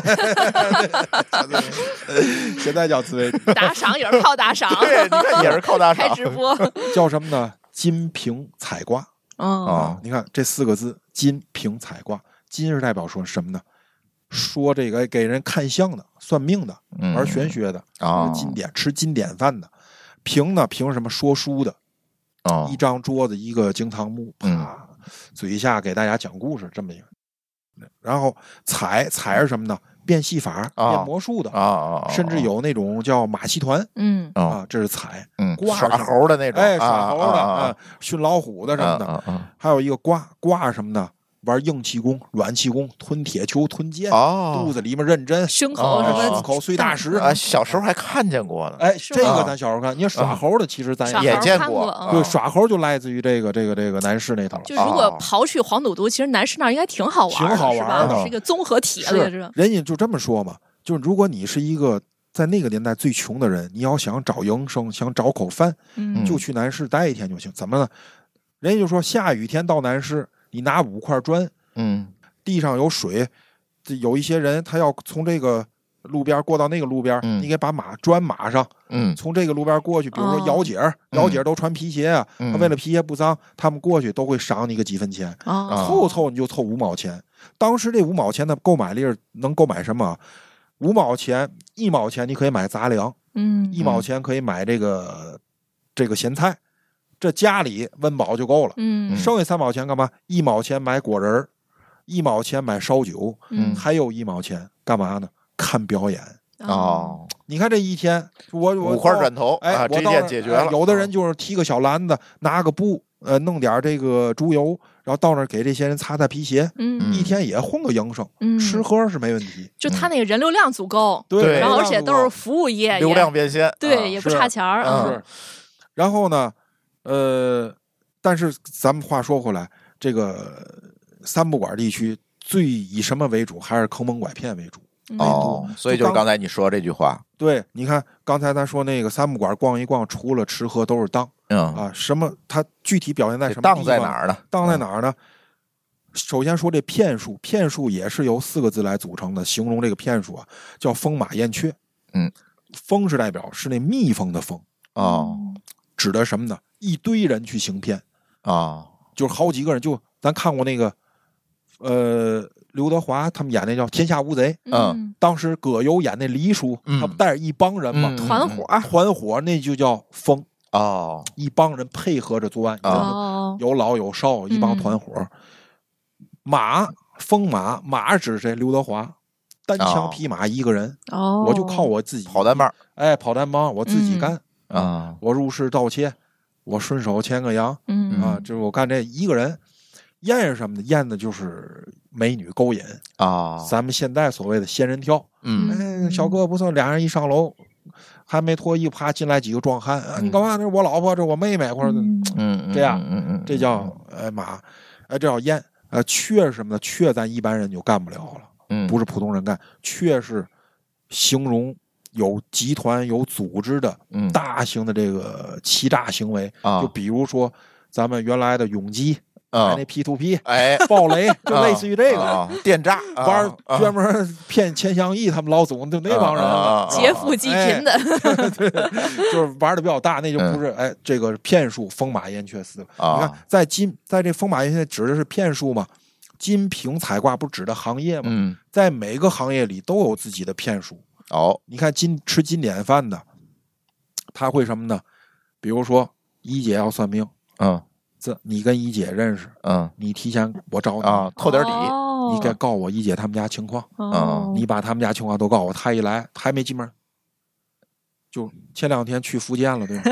现在叫自媒体， 打赏也是靠打赏， 对，你看也是靠打赏。 开直播叫什么呢？金瓶彩卦。 哦、 啊，你看这四个字，金瓶彩卦，金是代表说什么呢？说这个给人看相的、算命的、 嗯、 玩玄学的啊， 金典吃金典饭的。瓶呢，凭什么说书的？ 啊， 一张桌子，一个惊堂木，啊，嗯、嘴下给大家讲故事，这么一个。然后彩彩是什么呢？变戏法、 啊、 变魔术的啊， 甚至有那种叫马戏团， 嗯啊，这是彩， 嗯， 卦耍猴的那种， 哎，耍猴的啊， 啊，驯老虎的什么的， 啊啊啊、 还有一个卦卦什么的。玩硬气功、软气功，吞铁球、吞剑， 哦， 肚子里面认真， 胸口什么胸口碎大石啊！小时候还看见过呢。 哎，这个咱小时候看，你看耍猴的，其实咱也见过。 对，耍猴就来自于这个这个这个南市那头。 就如果刨去黄赌毒，其实南市那儿应该挺好玩， 挺好玩的， 是一个综合体了。 是，人家就这么说嘛，就是如果你是一个在那个年代最穷的人，你要想找营生，想找口饭， 嗯， 就去南市待一天就行。怎么呢？人家就说下雨天到南市，你拿五块砖。 嗯， 地上有水，有一些人他要从这个路边过到那个路边， 嗯、 你给把马拴马上， 嗯， 从这个路边过去。比如说姚姐儿，姚、哦、姐儿都穿皮鞋啊， 嗯、 他为了皮鞋不脏，他们过去都会赏你个几分钱， 哦、 凑凑你就凑五毛钱。当时这五毛钱的购买力能购买什么？五毛钱、一毛钱你可以买杂粮， 嗯， 一毛钱可以买这个这个咸菜，这家里温饱就够了。 嗯， 剩下三毛钱干嘛？一毛钱买果仁儿。一毛钱买烧酒， 嗯， 还有一毛钱干嘛呢？看表演哦。 你看这一天，我我五块砖头， 哎， 啊、这一天解决了、 哎。有的人就是提个小篮子，拿个布，呃，弄点这个猪油，然后到那儿给这些人擦擦皮鞋， 嗯， 一天也混个营生， 嗯， 吃喝是没问题。 就他那个人流量足够， 对， 然后而且都是服务业， 流量变现， 对， 啊、 也不差钱儿。 是、嗯。然后呢，呃，但是咱们话说回来，这个三不管地区。最以什么为主？还是坑蒙拐骗为主。 哦，所以就是刚才你说这句话。 对，你看刚才咱说那个三不管逛一逛，除了吃喝都是当。 嗯啊，什么？它具体表现在什么地方？ 当在哪儿呢？ 当在哪儿呢？嗯、首先说这骗术，骗术也是由四个字来组成的，形容这个骗术啊，叫风马燕雀。 嗯， 蜂是代表是那蜜蜂的蜂。 哦， 指的什么呢？一堆人去行骗啊、哦， 就是好几个人，就咱看过那个。呃，刘德华他们演那叫《天下无贼》， 嗯， 当时葛优演那黎叔， 嗯、 他们带着一帮人嘛， 嗯、 团伙， 团伙那就叫疯哦， 一帮人配合着作案， 哦， 有老有少，一帮团伙。嗯、马疯马，马指谁？刘德华，单枪匹马一个人， 哦， 我就靠我自己跑单帮， 哎，跑单帮我自己干啊、 嗯嗯， 我入室盗窃，我顺手牵个羊， 嗯啊，就是我干这一个人。验是什么呢？验的就是美女勾引啊， 咱们现在所谓的仙人跳。 嗯， 哎，小哥不错，俩人一上楼，还没脱衣服，啪进来几个壮汉，啊，你干嘛？这是我老婆，这是我妹妹，或者嗯， 这样， 嗯嗯， 这叫呃马，哎，这叫验。呃，雀是什么呢？雀咱一般人就干不了了， 嗯， 不是普通人干。雀是形容有集团、有组织的大型的这个欺诈行为啊， 就比如说咱们原来的永基。 啊、 嗯，那 P to P， 哎， 暴雷就类似于这个、 啊啊、电诈， 玩专门骗钱祥义他们老总就那帮人， 啊、 劫富济贫的， 哎、对，就是玩的比较大，那就不是、嗯、哎，这个骗术风马燕雀四个。 啊、 你看，在金，在这风马燕雀指的是骗术嘛？金瓶彩卦不指的行业嘛？ 嗯， 在每个行业里都有自己的骗术。 哦， 你看金吃金典饭的，他会什么呢？比如说一姐要算命， 嗯。 这你跟一姐认识， 嗯， 你提前我找你啊，透点底， 哦、 你该告我一姐他们家情况， 哦、 你把他们家情况都告我，他一来还没进门，就前两天去福建了，对吧？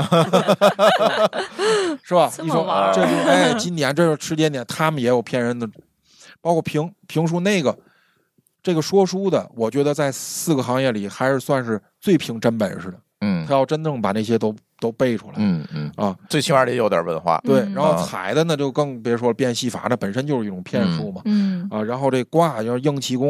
是吧？你说这就哎，今年这是时间点，他们也有骗人的，包括评评书那个，这个说书的，我觉得在四个行业里还是算是最凭真本事的。 嗯， 他要真正把那些都都背出来， 嗯嗯啊， 最起码得有点文化。 对，然后彩的呢就更别说变戏法，那本身就是一种骗术嘛。 嗯啊， 然后这卦要硬气功，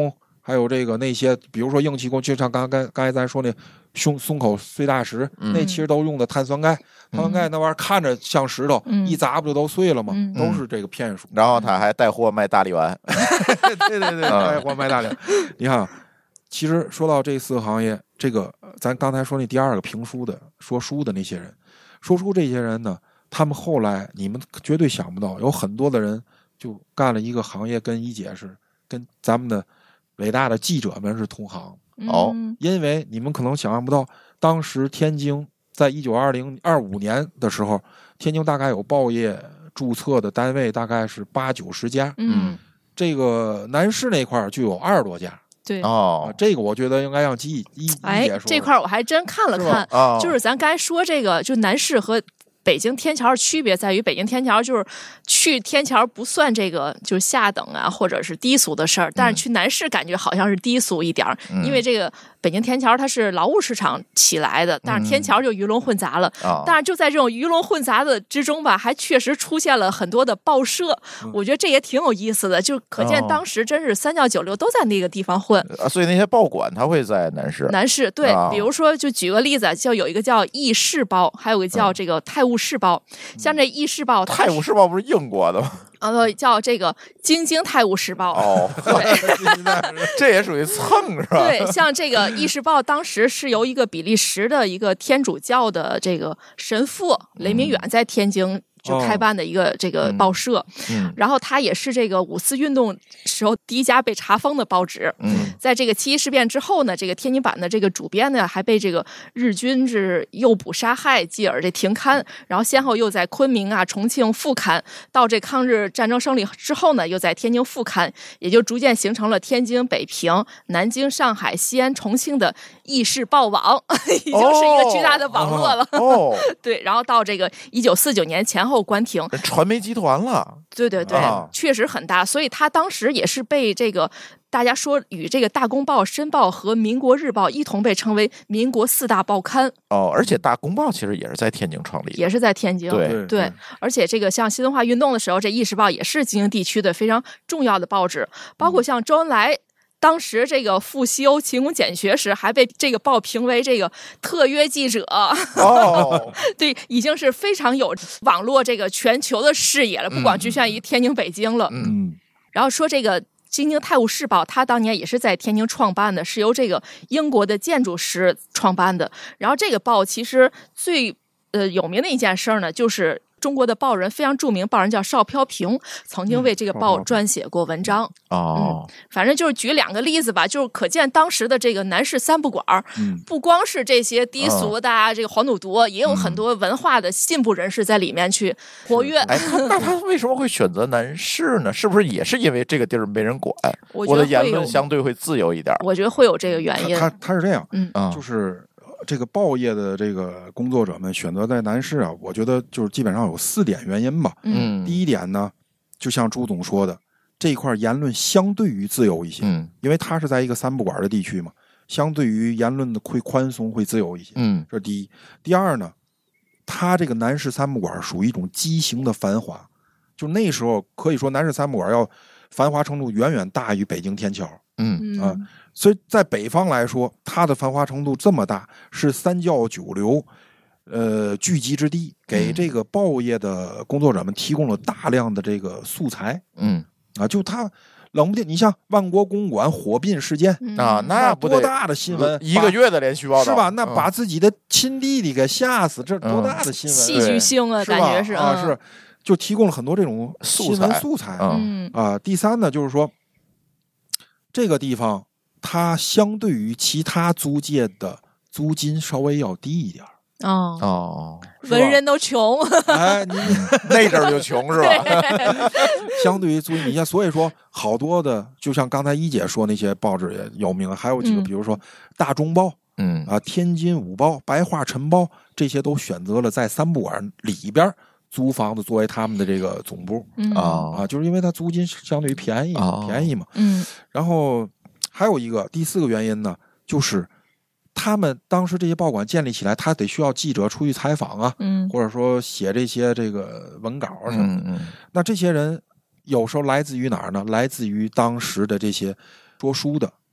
还有这个那些，比如说硬气功，就像刚刚刚才咱说那胸松口碎大石， 嗯、 那其实都用的碳酸钙，碳酸钙那玩意儿看着像石头， 嗯、 一砸不就都碎了吗？ 嗯、 都是这个骗术。 然后他还带货卖大力丸， 对对对，带货卖大力丸。你看，其实说到这四个行业，这个咱刚才说那第二个评书的说书的那些人，说书这些人呢，他们后来你们绝对想不到，有很多的人就干了一个行业，跟一姐是跟咱们的伟大的记者们是同行。 哦， 嗯、 因为你们可能想象不到，当时天津在一九二零二五年的时候，天津大概有报业注册的单位大概是八九十家， 嗯， 这个南市那块就有二十多家。 对哦、 啊，这个我觉得应该让季一一哎，这块我还真看了看， 哦、 就是咱刚才说这个，就南市和北京天桥的区别在于，北京天桥就是去天桥不算这个就是下等啊或者是低俗的事儿，但是去南市感觉好像是低俗一点儿， 嗯、 因为这个北京天桥它是劳务市场起来的，但是天桥就鱼龙混杂了。 嗯、 但是就在这种鱼龙混杂的之中吧，还确实出现了很多的报社， 嗯、 我觉得这也挺有意思的，就可见当时真是三教九流都在那个地方混。 啊、所以那些报馆它会在南市。 南市对， 啊、 比如说就举个例子，就有一个叫《议事报》，还有个叫这个《泰晤士报》。嗯、像这《议事报》，《 泰晤士报》不是英国的吗？ 呃，叫这个《京津泰晤士报》 哦， 对， 这也属于蹭是吧？ 对，像这个《议事报》当时是由一个比利时的一个天主教的这个神父雷明远在天津就开办的一个这个报社， 哦嗯、 然后它也是这个五四运动时候第一家被查封的报纸。 嗯、 在这个七一事变之后呢，这个天津版的这个主编呢还被这个日军是诱捕杀害，继而这停刊，然后先后又在昆明啊、重庆复刊，到这抗日战争胜利之后呢，又在天津复刊，也就逐渐形成了天津、北平、南京、上海、西安、重庆的议事报网，已经是一个巨大的网络了。 哦， 对，然后到这个一九四九年前后。后关停， 传媒集团了， 对对对， 啊、 确实很大，所以他当时也是被这个大家说与这个大公报、申报和民国日报一同被称为民国四大报刊。 哦，而且大公报其实也是在天津创立的， 也是在天津， 对对, 对，而且这个像新文化运动的时候，这《议事报》也是京津地区的非常重要的报纸，包括像周恩来。当时这个复修勤工俭学时，还被这个报评为这个特约记者。 哦， 对，已经是非常有网络这个全球的视野了，不光局限于天津、北京了。 嗯， 然后说这个《京津泰晤士报》，它当年也是在天津创办的，是由这个英国的建筑师创办的。然后这个报其实最呃有名的一件事呢，就是中国的报人非常著名，报人叫邵飘萍，曾经为这个报撰写过文章。 嗯、哦、 嗯，反正就是举两个例子吧，就是可见当时的这个南市三不管，嗯，不光是这些低俗的、啊嗯、这个黄赌毒，也有很多文化的进步人士在里面去活跃。 哎，那他为什么会选择南市呢？是不是也是因为这个地儿没人管？ 我, 我的言论相对会自由一点。 我觉得会有这个原因。 他他是这样， 嗯， 就是这个报业的这个工作者们选择在南市啊，我觉得就是基本上有四点原因吧。 嗯， 第一点呢，就像朱总说的，这一块言论相对于自由一些， 嗯， 因为它是在一个三不管的地区嘛，相对于言论的会宽松，会自由一些。 嗯， 这是第一。第二呢，它这个南市三不管属于一种畸形的繁华，就那时候可以说南市三不管要繁华程度远远大于北京天桥。 嗯啊，所以在北方来说，它的繁华程度这么大，是三教九流呃聚集之地，给这个报业的工作者们提供了大量的这个素材。 嗯啊，就他冷不丁，你像万国公馆火并事件、 嗯、 啊，那不多大的新闻， 一个月的连续报道是吧？那嗯、 把自己的亲弟弟给吓死，这多大的新闻？ 戏剧性啊，感觉是啊，是就提供了很多这种新闻素材。 嗯啊，第三呢，就是说这个地方它相对于其他租界的租金稍微要低一点。 哦哦， 文人都穷， 哎，你那阵儿就穷是吧？ 相对于租金，你像所以说好多的，就像刚才一姐说那些报纸也有名，还有几个， 嗯、 比如说《大中报》， 嗯啊，《天津午报》、《白话晨报》，这些都选择了在三不管里边租房子作为他们的这个总部。 嗯、 啊啊，就是因为它租金相对于便宜， 哦、 便宜嘛。 嗯， 然后还有一个第四个原因呢，就是他们当时这些报馆建立起来，他得需要记者出去采访啊， 嗯， 或者说写这些这个文稿什么的。 嗯嗯， 那这些人有时候来自于哪儿呢？来自于当时的这些说书的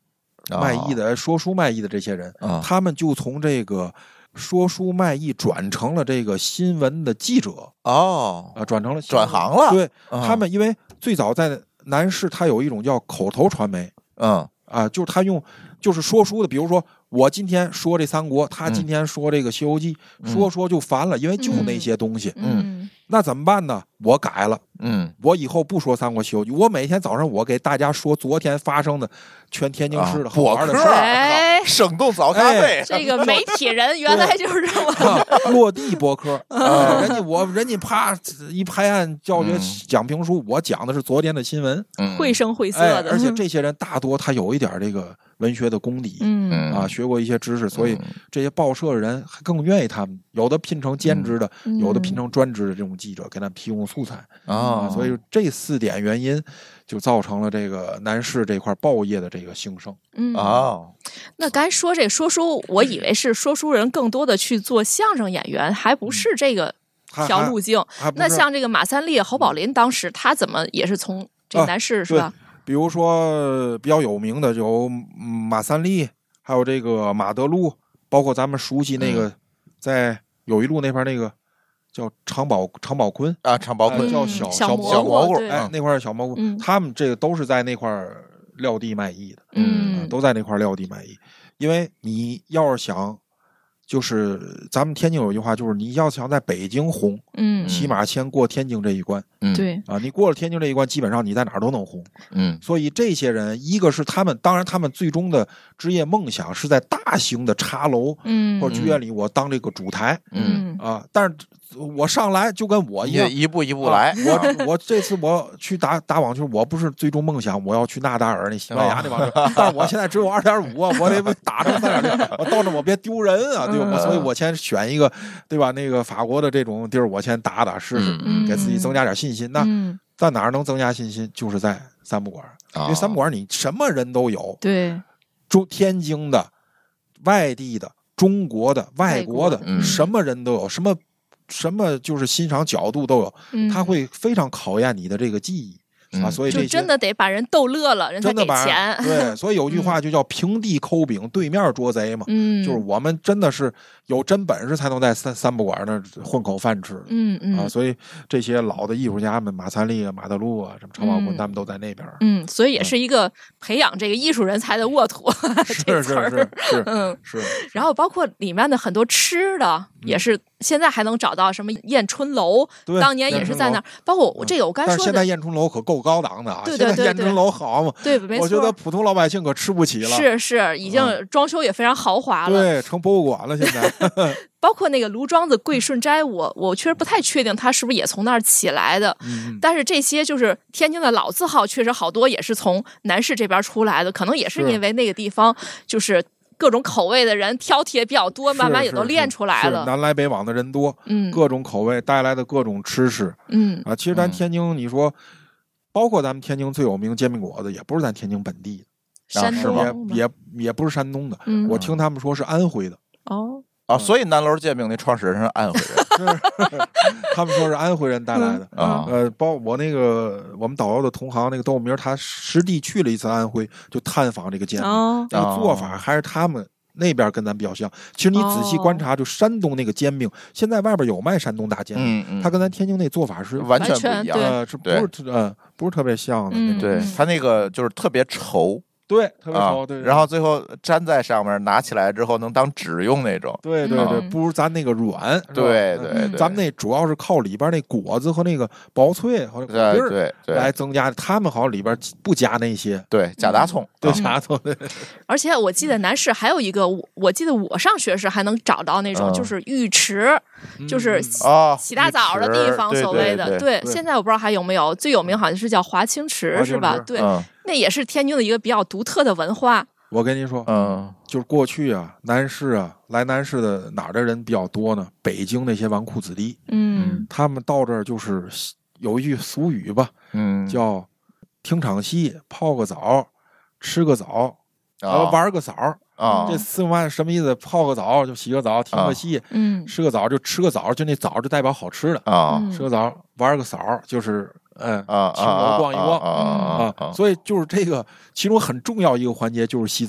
卖艺的、说书卖艺的这些人， 哦、 他们就从这个说书卖艺转成了这个新闻的记者哦， 啊，转成了转行了。 对、 哦、 他们，因为最早在南市，他有一种叫口头传媒， 嗯啊，就是他用就是说书的，比如说我今天说这三国，他今天说这个西游记， 嗯、 说说就烦了，因为就那些东西， 嗯， 那怎么办呢？我改了， 嗯， 我以后不说三国西游记，我每天早上我给大家说昨天发生的全天津市的好玩的事儿、 哎， 生动早咖啡、 哎，这个媒体人原来就是这么、 啊、落地播客，啊、人家我人家啪一拍案教学讲评书，嗯、我讲的是昨天的新闻， 嗯、 绘声绘色的、 哎，而且这些人大多他有一点这个文学的功底， 嗯啊，学过一些知识，所以这些报社的人还更愿意他们，有的聘成兼职的， 嗯、 有的聘成专职的这种记者给他们提供素材、 嗯、 啊，所以这四点原因就造成了这个南市这块报业的这个兴盛。 嗯哦， 那刚才说这说书，我以为是说书人更多的去做相声演员，还不是这个条路径。 嗯、 那像这个马三立、侯宝林，当时他怎么也是从这南市、啊、是吧？ 比如说比较有名的有马三立，还有这个马德禄，包括咱们熟悉那个、嗯、在友谊路那边那个叫常宝常宝坤啊，常宝坤、 呃、叫小、 嗯、 小蘑菇， 哎，那块小蘑菇、嗯，他们这个都是在那块撂地卖艺的， 嗯、 呃，都在那块撂地卖艺。因为你要是想，就是咱们天津有一句话，就是你要想在北京红， 嗯， 起码先过天津这一关， 嗯， 对啊，你过了天津这一关，基本上你在哪儿都能红， 嗯， 所以这些人，一个是他们，当然他们最终的职业梦想是在大型的茶楼， 嗯， 或者剧院里，我当这个主台， 嗯啊，但是我上来就跟我一样， 一步一步来。 啊、我我这次我去打打网球，我不是最终梦想，我要去纳达尔那西班牙那网球，哦、但是我现在只有二点五，我得打成三点六，我到那我别丢人啊，对吧？ 嗯、 所以我先选一个，对吧？那个法国的这种地儿，我先打打试试， 嗯、 给自己增加点信心。那、 嗯、 在哪儿能增加信心？就是在三不管， 哦、 因为三不管你什么人都有， 对， 中天津的、外地的、中国的、外国的， 嗯、 什么人都有，什么。什么就是欣赏角度都有， 嗯、 他会非常考验你的这个技艺、嗯、啊，所以这就真的得把人逗乐了，人才给钱。 对，所以有句话就叫平地抠饼，对面捉贼嘛。 嗯， 就是我们真的是有真本事才能在三三不管那混口饭吃。 嗯嗯啊，所以这些老的艺术家们，马三立啊、马德禄啊、什么常宝坤，他们都在那边。 嗯，所以也是一个培养这个艺术人才的沃土。 是是是是， 嗯是。 然后包括里面的很多吃的也是。现在还能找到什么燕春楼，当年也是在那儿。包括我这个，我刚说的， 但是现在燕春楼可够高档的啊！ 对对对对， 现在燕春楼好嘛？ 对，没错。 我觉得普通老百姓可吃不起了。 是是，已经装修也非常豪华了， 对，成博物馆了。现在， 包括那个卢庄子桂顺斋，我我确实不太确定它是不是也从那儿起来的。 嗯， 但是这些就是天津的老字号，确实好多也是从南市这边出来的，可能也是因为那个地方就是各种口味的人挑剔也比较多，慢慢也都练出来了。 南来北往的人多， 嗯， 各种口味带来的各种吃食， 嗯啊，其实咱天津，你说，包括咱们天津最有名煎饼果子，也不是咱天津本地的， 山东也也也不是山东的， 嗯， 我听他们说是安徽的。 哦。 啊，所以南楼煎饼那创始人是安徽人， 他们说是安徽人带来的啊、 嗯。呃，包我那个我们导游的同行那个窦明，他实地去了一次安徽，就探访这个煎饼， 哦、 那个做法还是他们那边跟咱比较像。其实你仔细观察，就山东那个煎饼，哦、现在外边有卖山东大煎饼， 嗯嗯、 它跟咱天津那做法是完全不一样， 呃，是不是呃不是特别像的？ 嗯、 对，它那个就是特别稠。 对，特别稠， 啊， 对， 然后最后粘在上面，拿起来之后能当纸用那种。 对对对，不如咱那个软。 对对对， 咱们那主要是靠里边那果子和那个薄脆和皮儿对对来增加。他们好像里边不加那些， 对，加大葱， 对，加葱。 而且我记得南市还有一个，我记得我上学时还能找到那种，就是浴池，就是洗大澡的地方，所谓的。对，现在我不知道还有没有，最有名好像是叫华清池，是吧？对。那也是天津的一个比较独特的文化。 我跟您说， 嗯， 就是过去啊，南市啊，来南市的哪儿的人比较多呢？北京那些纨绔子弟， 嗯， 他们到这儿就是有一句俗语吧， 嗯， 叫听场戏、泡个澡、吃个澡，然后玩个澡。 啊， 这四万什么意思？泡个澡就洗个澡，听个戏， 嗯， 吃个澡就吃个澡，就那澡就代表好吃的啊， 吃个澡玩个澡就是嗯啊， 去楼逛一逛啊啊，所以就是这个其中很重要一个环节就是洗澡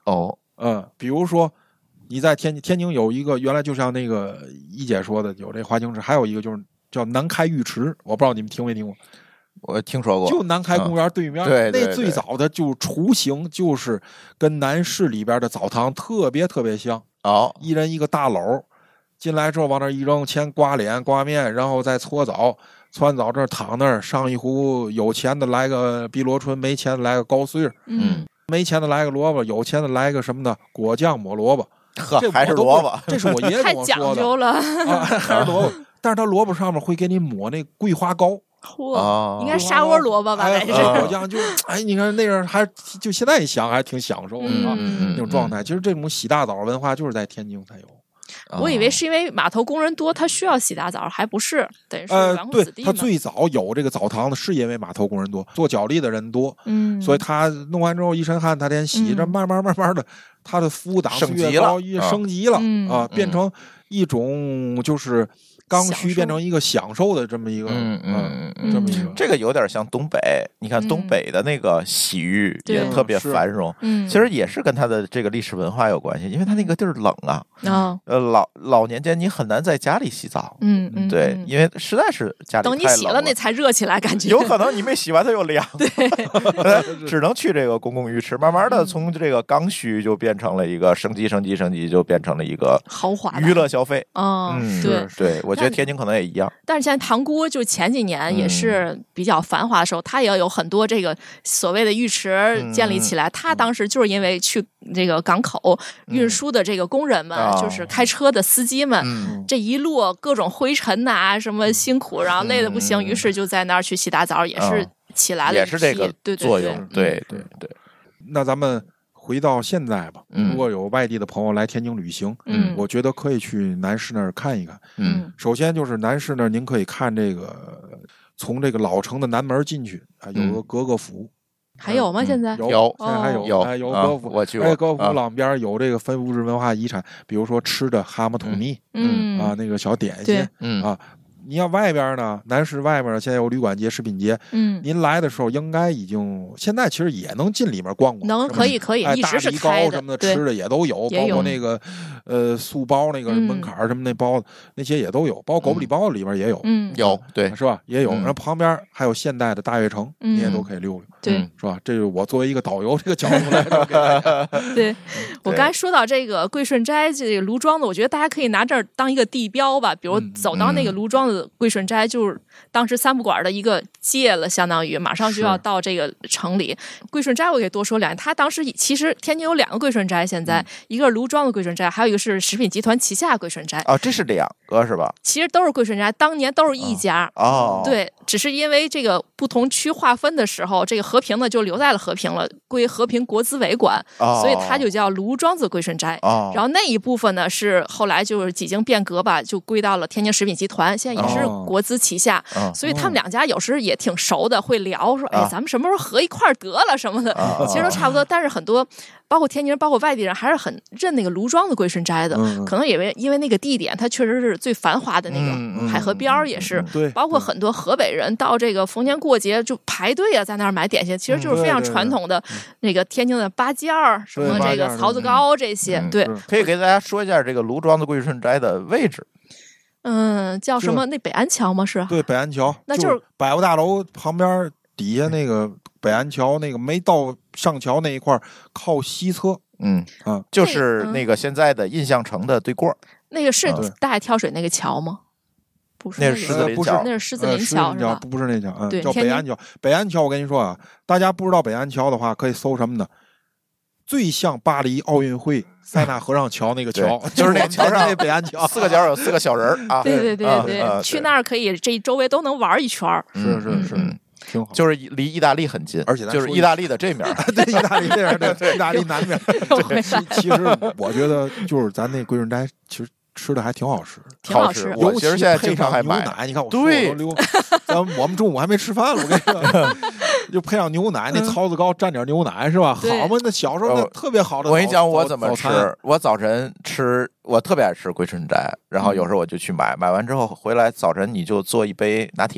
哦， 嗯，比如说你在天津，天津有一个原来就像那个一姐说的有这华清池，还有一个就是叫南开浴池，我不知道你们听没听过。 我听说过， 就南开公园对面， 嗯、对, 对, 对， 那最早的就雏形就是跟南市里边的澡堂特别特别像。 哦， 一人一个大篓，进来之后往那一扔，先刮脸刮面，然后再搓澡，搓完澡这躺那儿，上一壶有钱的来个碧螺春，没钱的来个高穗， 嗯， 没钱的来个萝卜，有钱的来个什么的果酱抹萝卜。 呵，还是萝卜， 这是我爷跟我说的， 太讲究了啊，还是萝卜。但是他萝卜上面会给你抹那桂花膏。 嚯，应该沙窝萝卜吧？ 哎， 还是果酱就哎，你看那样还就现在一想还挺享受的啊， 嗯、 那种状态。其实这种洗大澡文化就是在天津才有。 我以为是因为码头工人多，他需要洗大澡，还不是，等于是呃， 纨绔子弟嘛。 对，他最早有这个澡堂子，是因为码头工人多，做脚力的人多， 嗯， 所以他弄完之后一身汗，他得洗，这、嗯、慢慢慢慢的，他的服务档次越高，越升级了、 嗯、 啊，变成一种就是刚需变成一个享受的这么一个， 嗯嗯嗯，这么一个， 这个有点像东北。你看东北的那个洗浴也特别繁荣， 嗯， 其实也是跟它的这个历史文化有关系，因为它那个地儿冷啊， 啊， 呃，老老年间你很难在家里洗澡， 嗯嗯， 对，因为实在是家里等你洗了那才热起来，感觉有可能你没洗完它又凉， 对， 只能去这个公共浴池，慢慢的从这个刚需就变成了一个升级升级升级，就变成了一个豪华娱乐消费， 哦、 嗯， 对对，我觉得天津可能也一样。 但是现在塘沽就前几年也是比较繁华的时候，它、嗯、也有很多这个所谓的浴池建立起来。 嗯、 它当时就是因为去这个港口运输的这个工人们， 嗯、 就是开车的司机们， 嗯、 这一路各种灰尘呐、啊，什么辛苦，然后累得不行， 嗯、 于是就在那儿去洗大澡，也是起来了， 也是这个作用。 对对对对。 那咱们回到现在吧， 嗯、 如果有外地的朋友来天津旅行， 嗯， 我觉得可以去南市那儿看一看。 嗯， 首先就是南市那儿，您可以看这个从这个老城的南门进去啊，有个格格府。 嗯还有吗？现在有， 有现在还有， 有， 哎，有格府， 我去过。 哎，格府旁边有这个非物质文化遗产，比如说吃的蛤蟆土泥， 嗯啊，那个小点心， 嗯啊。你要外边呢，南市外面现在有旅馆街、食品街。 嗯， 您来的时候应该已经，现在其实也能进里面逛逛。 能，可以，可以， 哎、 一直是开的。什么的吃的也都有， 包括那个呃素包那个门槛什么那包、嗯、那些也都有，包括狗不理包里边也有。 嗯， 有对是吧？也有。 嗯、 然后旁边还有现代的大悦城， 嗯、 你也都可以溜溜。 对， 是吧？这是我作为一个导游这个角度来说。 对，我刚才说到这个桂顺斋这个卢庄子，我觉得大家可以拿这儿当一个地标吧。比如走到那个卢庄子桂顺斋，就是当时三不管的一个界了，相当于马上就要到这个城里。桂顺斋我可以多说两句，他当时其实天津有两个桂顺斋，现在、嗯、一个是卢庄的桂顺斋，还有一个是食品集团旗下桂顺斋。 哦，这是两个是吧？ 其实都是桂顺斋，当年都是一家。 哦， 对，只是因为这个不同区划分的时候，这个和平呢就留在了和平了，归和平国资委管， 哦、 所以它就叫卢庄子桂顺斋。 哦， 然后那一部分呢是后来就是几经变革吧，就归到了天津食品集团，现在也是国资旗下。 哦、 所以他们两家有时也挺熟的，会聊说，哎，咱们什么时候合一块儿得了什么的， 哦、 其实都差不多。但是很多包括天津人，包括外地人，还是很认那个卢庄子桂顺斋的。 嗯、 可能也为因为那个地点，它确实是最繁华的那个海河边儿，也是。 嗯嗯、对， 包括很多河北人到这个逢年过节就排队啊，在那儿买点心，其实就是非常传统的那个天津的八件儿，什么这个槽子糕这些。 嗯、 对， 可以给大家说一下这个卢庄子桂顺斋的位置。 嗯，叫什么？那北安桥吗？是？ 对，北安桥， 那就是百货大楼旁边底下那个北安桥，那个没到上桥那一块，靠西侧。 嗯啊， 就是那个现在的印象城的对过。 那个是大海跳水那个桥吗？不是， 那是狮子林桥， 那是狮子林桥是吧？ 不是那桥，嗯， 对， 叫北安桥。北安桥，我跟你说啊，大家不知道北安桥的话，可以搜什么呢？最像巴黎奥运会塞纳河上桥那个桥， 就是那桥上那北安桥， 四个角有四个小人啊。 对对对对， 啊、 去那儿可以这周围都能玩一圈。 是是是， 嗯、 挺好。 就是离意大利很近， 而且就是意大利的这面， 对，意大利这边，对，意大利南面。其实我觉得，就是咱那桂顺斋，其实吃的还挺好吃， 挺好吃。 我其实现在经常还买牛奶，你看我说我都溜，咱我们中午还没吃饭了，我跟你说。就配上牛奶，那槽子糕蘸点牛奶是吧？好嘛，那小时候那特别好的。 我跟你讲，我怎么吃？我早晨吃，我特别爱吃桂顺斋，然后有时候我就去买，买完之后回来早晨你就做一杯拿铁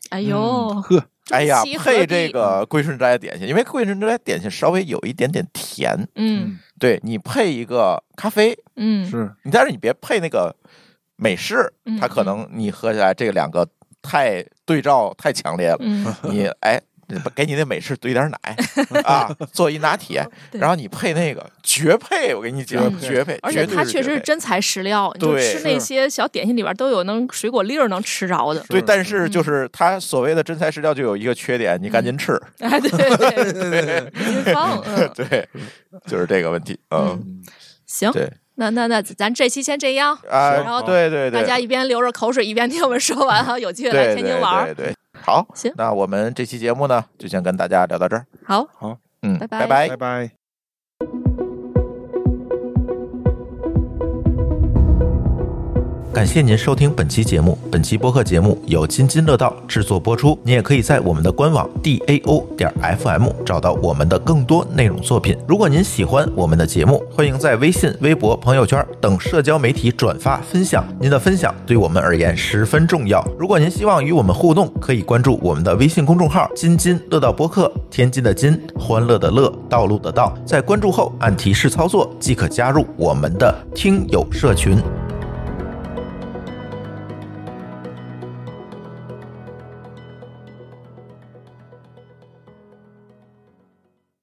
哎呦， 呵， 哎呀， 西河配地这个桂顺斋点心，因为桂顺斋点心稍微有一点点甜， 嗯对你配一个咖啡， 嗯， 是你但是你别配那个美式， 嗯它可能你喝起来这两个太对照太强烈了， 嗯你哎。给你那美式兑点奶啊，做一拿铁， 对然后你配那个绝配，我跟你讲， 嗯绝配， 而且它确实是是真材实料，你就对吃那些小点心里边都有能水果粒儿能吃着的。 对，但是就是它所谓的真材实料就有一个缺点，你赶紧吃， 哎，对对对，您放，嗯， 对，就是这个问题，嗯， 行， 对。 那那那咱这期先这样啊， 然后对对对， 大家一边流着口水一边听我们说完哈，有机会来天津玩。 对对对，好， 行， 那我们这期节目呢，就先跟大家聊到这儿。 好， 好， 嗯， 拜拜拜拜， 拜拜。 感谢您收听本期节目。本期播客节目由津津乐道制作播出。你也可以在我们的官网 D A O 点 F M 找到我们的更多内容作品。如果您喜欢我们的节目，欢迎在微信、微博、朋友圈等社交媒体转发分享。您的分享对我们而言十分重要。如果您希望与我们互动，可以关注我们的微信公众号津津乐道播客，天津的津，欢乐的乐，道路的道。在关注后按提示操作即可加入我们的听友社群。